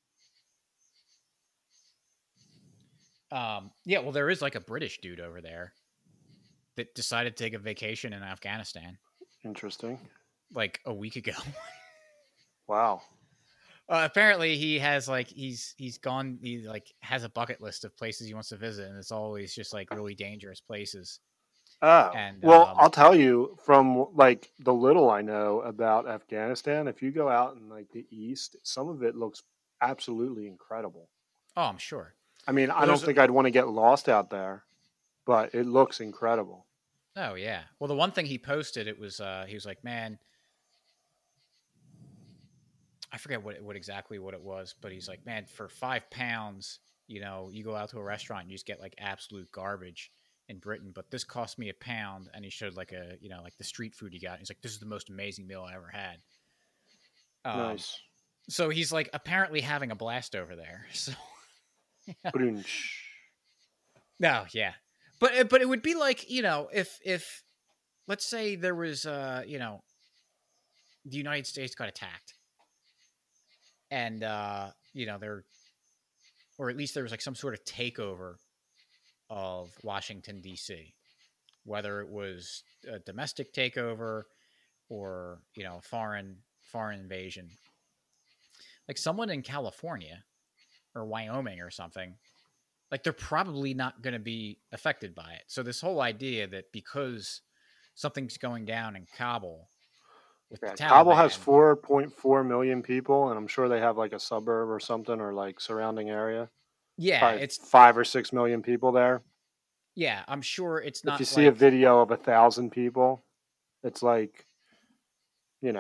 Yeah, well, there is like a British dude over there that decided to take a vacation in Afghanistan. Interesting. Like a week ago. Wow. Apparently he has like he's gone. He like has a bucket list of places he wants to visit, and it's always just like really dangerous places. Oh, and well, I'll tell you from like the little I know about Afghanistan. If you go out in like the east, some of it looks absolutely incredible. Oh, I'm sure. I mean, I don't think I'd want to get lost out there, but it looks incredible. Oh yeah. Well, the one thing he posted, it was he was like, man, I forget what exactly what it was, but he's like, man, for £5, you go out to a restaurant and you just get like absolute garbage in Britain, but this cost me £1, and he showed like like the street food he got. He's like, this is the most amazing meal I ever had. Nice. So he's like apparently having a blast over there. So no, yeah, but it would be like if let's say there was the United States got attacked, and there, or at least there was like some sort of takeover of Washington D.C., whether it was a domestic takeover or foreign invasion. Like someone in California or Wyoming or something, like they're probably not going to be affected by it. So this whole idea that because something's going down in Kabul with the Taliban, Kabul has 4.4 million people, and I'm sure they have like a suburb or something or like surrounding area. Yeah, probably it's 5 or 6 million people there. Yeah, I'm sure it's not. If you see a video of 1,000 people, it's like, you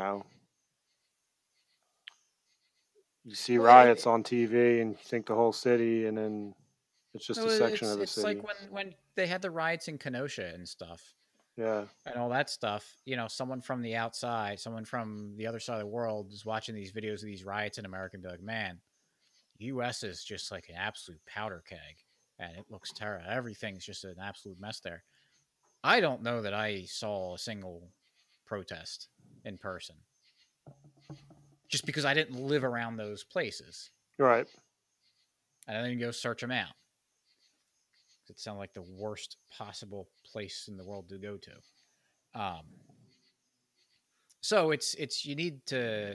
see riots on TV and you think the whole city, and then it's just a section of the city. It's like when they had the riots in Kenosha and stuff. Yeah. And all that stuff. Someone from the outside, someone from the other side of the world is watching these videos of these riots in America and be like, man, the U.S. is just like an absolute powder keg. And it looks terrible. Everything's just an absolute mess there. I don't know that I saw a single protest in person. Just because I didn't live around those places. Right. And I didn't go search them out. It sounded like the worst possible place in the world to go to. So it's you need to,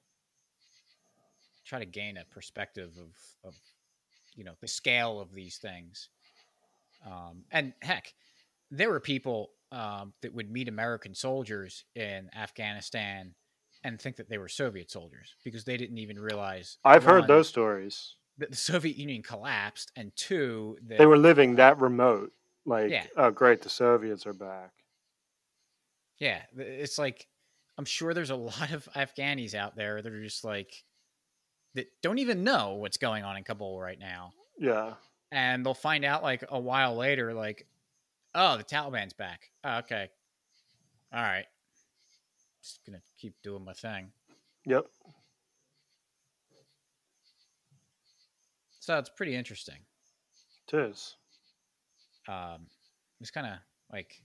try to gain a perspective of the scale of these things. And heck, there were people that would meet American soldiers in Afghanistan and think that they were Soviet soldiers because they didn't even realize. I've heard those stories. That the Soviet Union collapsed, and two, that they were living that remote. Like, oh, great, the Soviets are back. Yeah, it's like, I'm sure there's a lot of Afghanis out there that are just like, that don't even know what's going on in Kabul right now. Yeah. And they'll find out like a while later, like, Oh, the Taliban's back. Oh, okay. All right. Just gonna keep doing my thing. Yep. So it's pretty interesting. It is. It's kind of like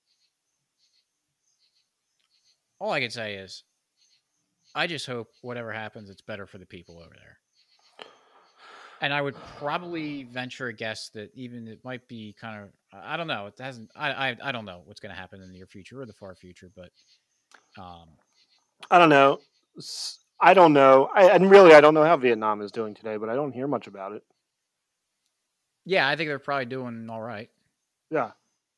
all I can say is I just hope whatever happens, it's better for the people over there. And I would probably venture a guess that even it might be kind of I don't know. It hasn't. I don't know what's going to happen in the near future or the far future, but I don't know. I don't know. And really, I don't know how Vietnam is doing today, but I don't hear much about it. yeah, I think they're probably doing all right. Yeah.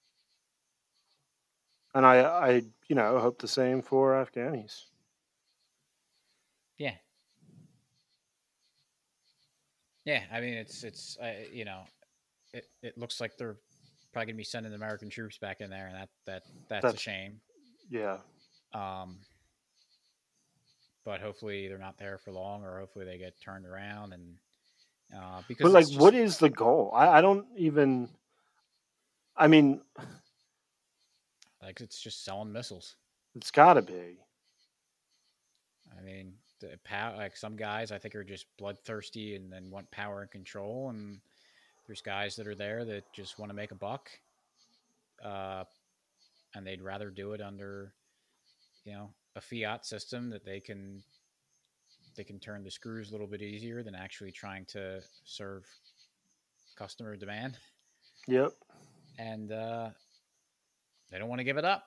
And I hope the same for Afghanis. Yeah, yeah. I mean, it's it looks like they're probably going to be sending American troops back in there, and that's a That's shame. yeah. But hopefully they're not there for long, or hopefully they get turned around, and But because like, it's what just is the goal? I don't even. I mean, like it's just selling missiles. it's got to be. I mean, the power, like some guys, I think are just bloodthirsty and then want power and control, and there's guys that are there that just want to make a buck, uh, and they'd rather do it under, a fiat system that they can turn the screws a little bit easier than actually trying to serve customer demand, Yep. and they don't want to give it up.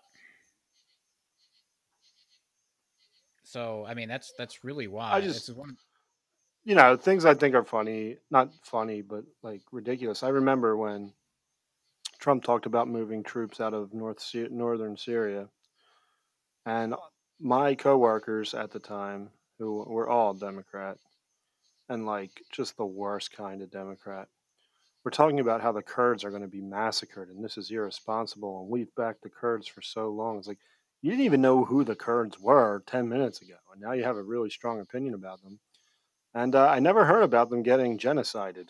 So, I mean, that's really I why it's just one. things I think are funny, not funny, but like ridiculous. I remember when Trump talked about moving troops out of northern Syria, and my coworkers at the time, who were all Democrat, and like just the worst kind of Democrat, we're talking about how the Kurds are going to be massacred, and this is irresponsible, and we've backed the Kurds for so long. It's like you didn't even know who the Kurds were 10 minutes ago, and now you have a really strong opinion about them. And I never heard about them getting genocided.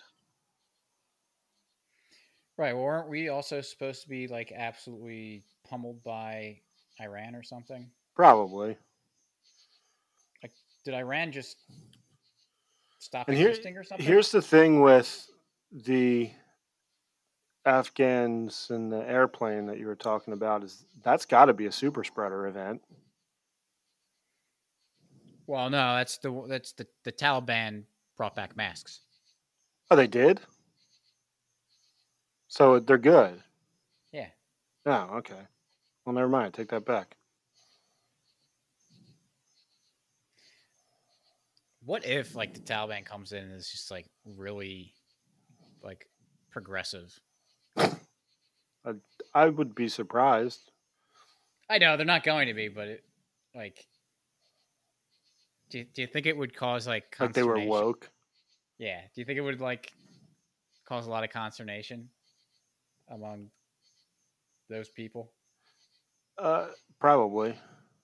Right. Well, aren't we also supposed to be like absolutely pummeled by Iran or something? Probably. Like, did Iran just stop And here, existing or something? here's the thing with the Afghans and the airplane that you were talking about is that's got to be a super spreader event. Well, no, that's the Taliban brought back masks. Oh, they did. So they're good. Yeah. Oh, okay. Well, never mind. Take that back. What if like the Taliban comes in and is just like really like progressive? I, I would be surprised. I know they're not going to be, but like, do you think it would cause like Like they were consternation? woke. Yeah. Do you think it would like cause a lot of consternation among those people? Uh, Probably.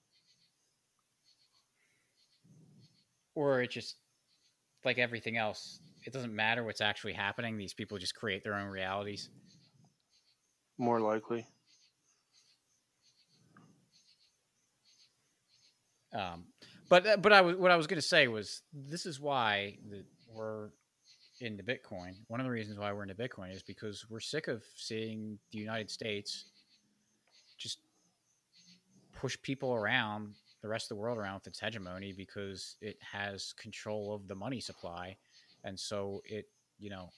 Or it just like everything else, it doesn't matter what's actually happening. These people just create their own realities. More likely. Um, but what I was going to say was this is why we're into Bitcoin. One of the reasons why we're into Bitcoin is because we're sick of seeing the United States just push people around the rest of the world around with its hegemony because it has control of the money supply, and so you know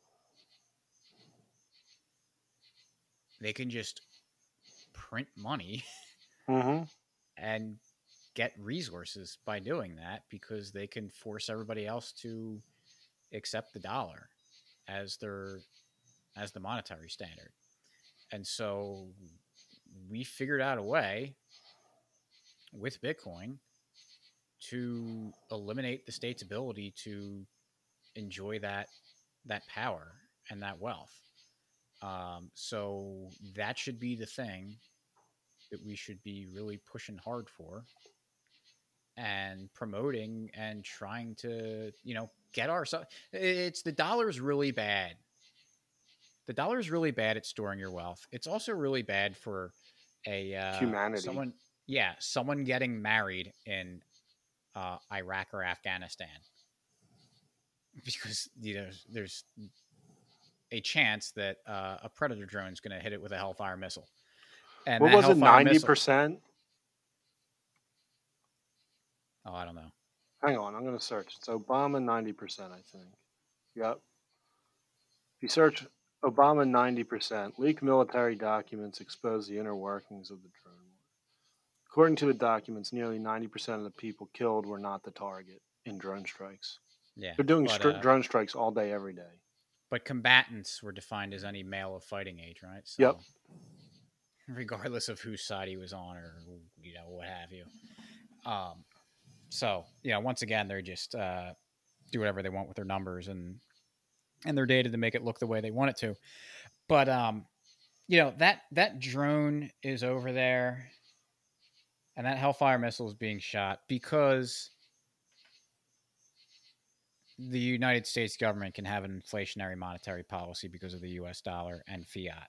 they can just print money Mm-hmm. and get resources by doing that because they can force everybody else to accept the dollar as the monetary standard. And so we figured out a way with Bitcoin to eliminate the state's ability to enjoy that power and that wealth. So that should be the thing that we should be really pushing hard for and promoting and trying to get ourselves. It's the dollar's really bad the dollar is really bad at storing your wealth. It's also really bad for a Humanity. someone getting married in Iraq or Afghanistan, because there's a chance that a predator drone is going to hit it with a Hellfire missile, and What that was it? Hellfire missile. 90%? Oh, I don't know. Hang on, I'm going to search. It's Obama 90%, I think. Yep. If you search Obama 90%, leaked military documents expose the inner workings of the drone war. According to the documents, nearly 90% of the people killed were not the target in drone strikes. Yeah, They're doing but drone strikes all day, every day. but combatants were defined as any male of fighting age, right? So, Yep. regardless of whose side he was on, or what have you. So once again, they're just do whatever they want with their numbers and their data to make it look the way they want it to. But that drone is over there, and that Hellfire missile is being shot because the United States government can have an inflationary monetary policy because of the U.S. dollar and fiat.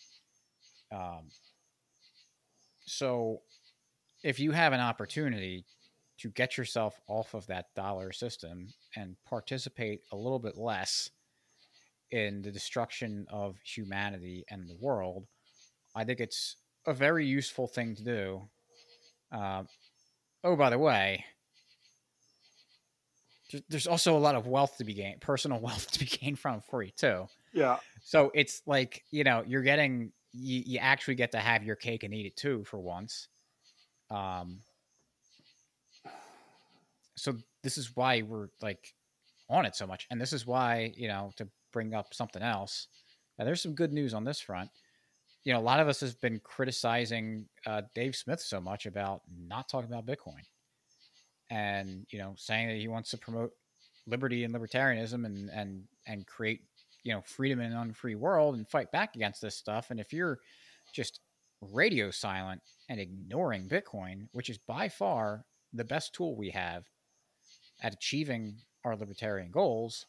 So if you have an opportunity to get yourself off of that dollar system and participate a little bit less in the destruction of humanity and the world, I think it's a very useful thing to do. Oh, by the way, there's also a lot of wealth to be gained, personal wealth to be gained from free too. Yeah. So it's like, you're getting, you actually get to have your cake and eat it too for once. So this is why we're like on it so much. And this is why, to bring up something else, there's some good news on this front. A lot of us have been criticizing Dave Smith so much about not talking about Bitcoin and, saying that he wants to promote liberty and libertarianism and create, freedom in an unfree world and fight back against this stuff. And if you're just radio silent and ignoring Bitcoin, which is by far the best tool we have at achieving our libertarian goals,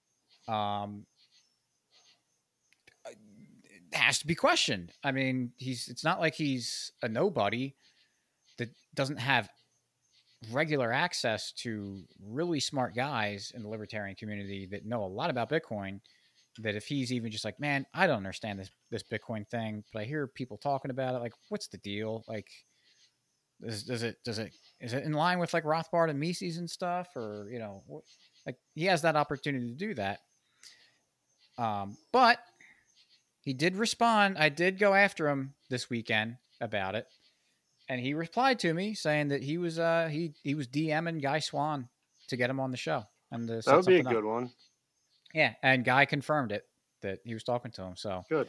has to be questioned. I mean, it's not like he's a nobody that doesn't have regular access to really smart guys in the libertarian community that know a lot about Bitcoin, that if he's even just like, man, I don't understand this Bitcoin thing, but I hear people talking about it, like, what's the deal? Like, is it in line with like Rothbard and Mises and stuff, or like, he has that opportunity to do that. But he did respond. I did go after him this weekend about it, and he replied to me saying that he was he was DMing Guy Swan to get him on the show, and to That would be a up. good one. Yeah, and Guy confirmed it, that he was talking to him. So good.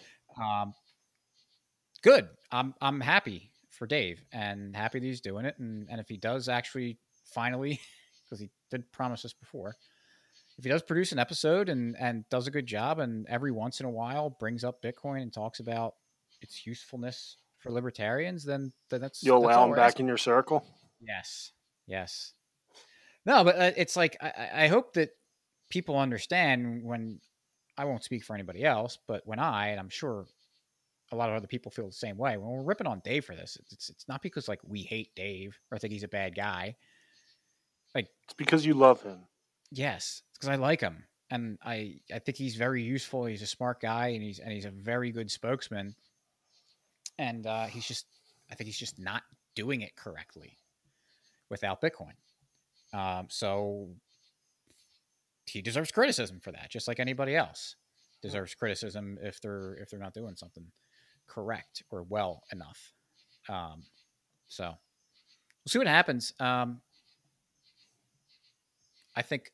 Good. I'm happy for Dave and happy that he's doing it. And if he does actually finally, because he did promise us before, if he does produce an episode and does a good job and every once in a while brings up Bitcoin and talks about its usefulness for libertarians, then you'll allow him back asking. in your circle. Yes. No, but it's like, I hope that people understand, when I won't speak for anybody else, but when and I'm sure a lot of other people feel the same way, when we're ripping on Dave for this, it's not because like we hate Dave or think he's a bad guy. Like, it's because you love him. Yes, it's because I like him, and I think he's very useful. He's a smart guy, and he's a very good spokesman. And I think he's just not doing it correctly without Bitcoin. So he deserves criticism for that, just like anybody else deserves criticism if they're not doing something correct or well enough. So we'll see what happens. I think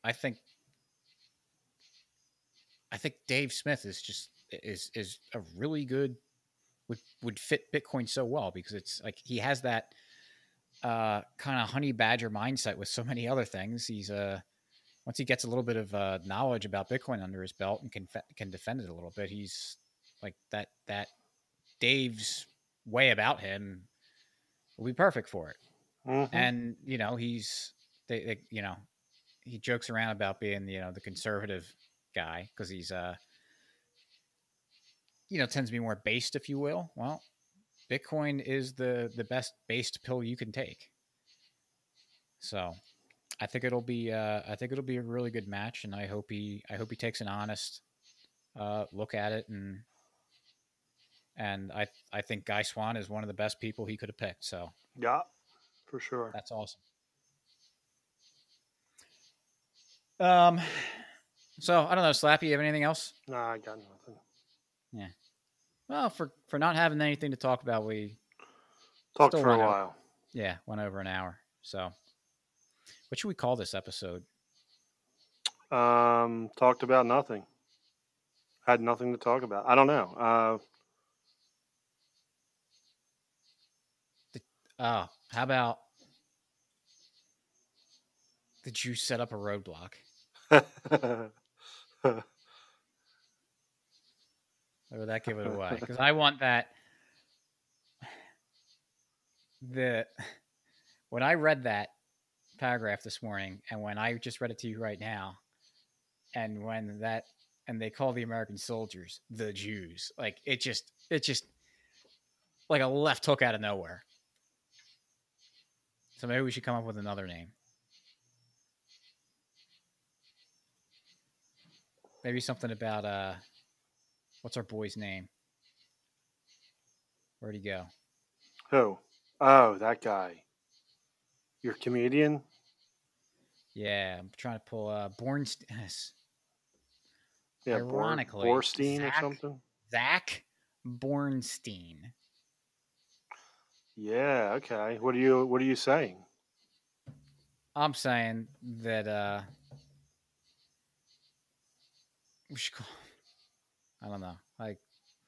Dave Smith is a really good, would fit Bitcoin so well, because it's like he has that kind of honey badger mindset with so many other things. He's once he gets a little bit of knowledge about Bitcoin under his belt and can defend it a little bit, he's like that Dave's way about him will be perfect for it. Mm-hmm. And he's he jokes around about being the conservative guy, because he's tends to be more based, if you will. Well, Bitcoin is the best based pill you can take. So I think it'll be a really good match, and I hope he takes an honest look at it, and I think Guy Swan is one of the best people he could have picked. So Yeah, for sure. that's awesome. So I don't know, Slappy, you have anything else? Nah, I got nothing. Yeah. Well, for not having anything to talk about, we talked for a while. Went over an hour. So what should we call this episode? Talked about nothing. Had nothing to talk about. I don't know. How about, did you set up a roadblock? Or would that give it away? Because I want that. When I read that paragraph this morning, and when I just read it to you right now, and they call the American soldiers the Jews, like it just like a left hook out of nowhere. So maybe we should come up with another name. Maybe something about what's our boy's name? Where'd he go? Who? Oh, that guy. Your comedian? Yeah, I'm trying to pull Bornstein. Yeah, ironically, Borstein or something. Zach Bornstein. Yeah. Okay. What are you saying? I'm saying that we should call. I don't know. Like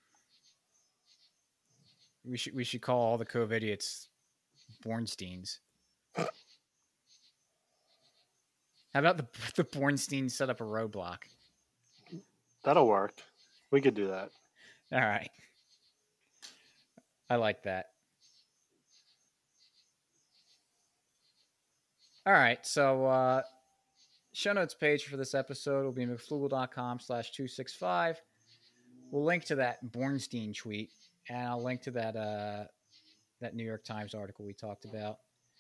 we should call all the COVID idiots Bornsteins. How about the Bornstein set up a roadblock? That'll work. We could do that. All right. I like that. All right. So show notes page for this episode will be mcflugel.com/265. We'll link to that Bornstein tweet, and I'll link to that New York Times article we talked about.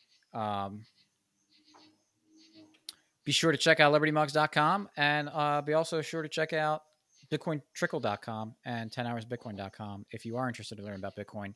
Be sure to check out libertymugs.com, and be also sure to check out bitcointrickle.com and 10hoursbitcoin.com if you are interested in learning about Bitcoin.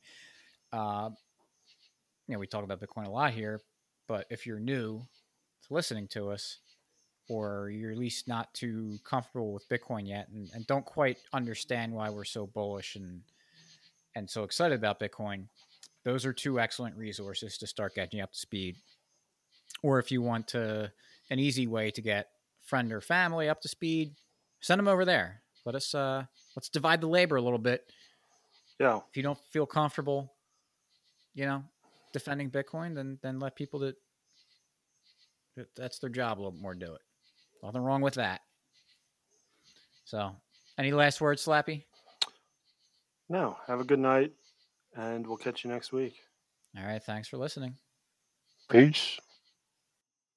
We talk about Bitcoin a lot here, but if you're new to listening to us, or you're at least not too comfortable with Bitcoin yet, and don't quite understand why we're so bullish and so excited about Bitcoin, those are two excellent resources to start getting you up to speed. Or if you want an easy way to get friend or family up to speed, send them over there. Let's divide the labor a little bit. Yeah. If you don't feel comfortable, defending Bitcoin, then let people that's their job a little bit more do it. Nothing wrong with that. So, any last words, Slappy? No. Have a good night, and we'll catch you next week. All right. Thanks for listening. Peace.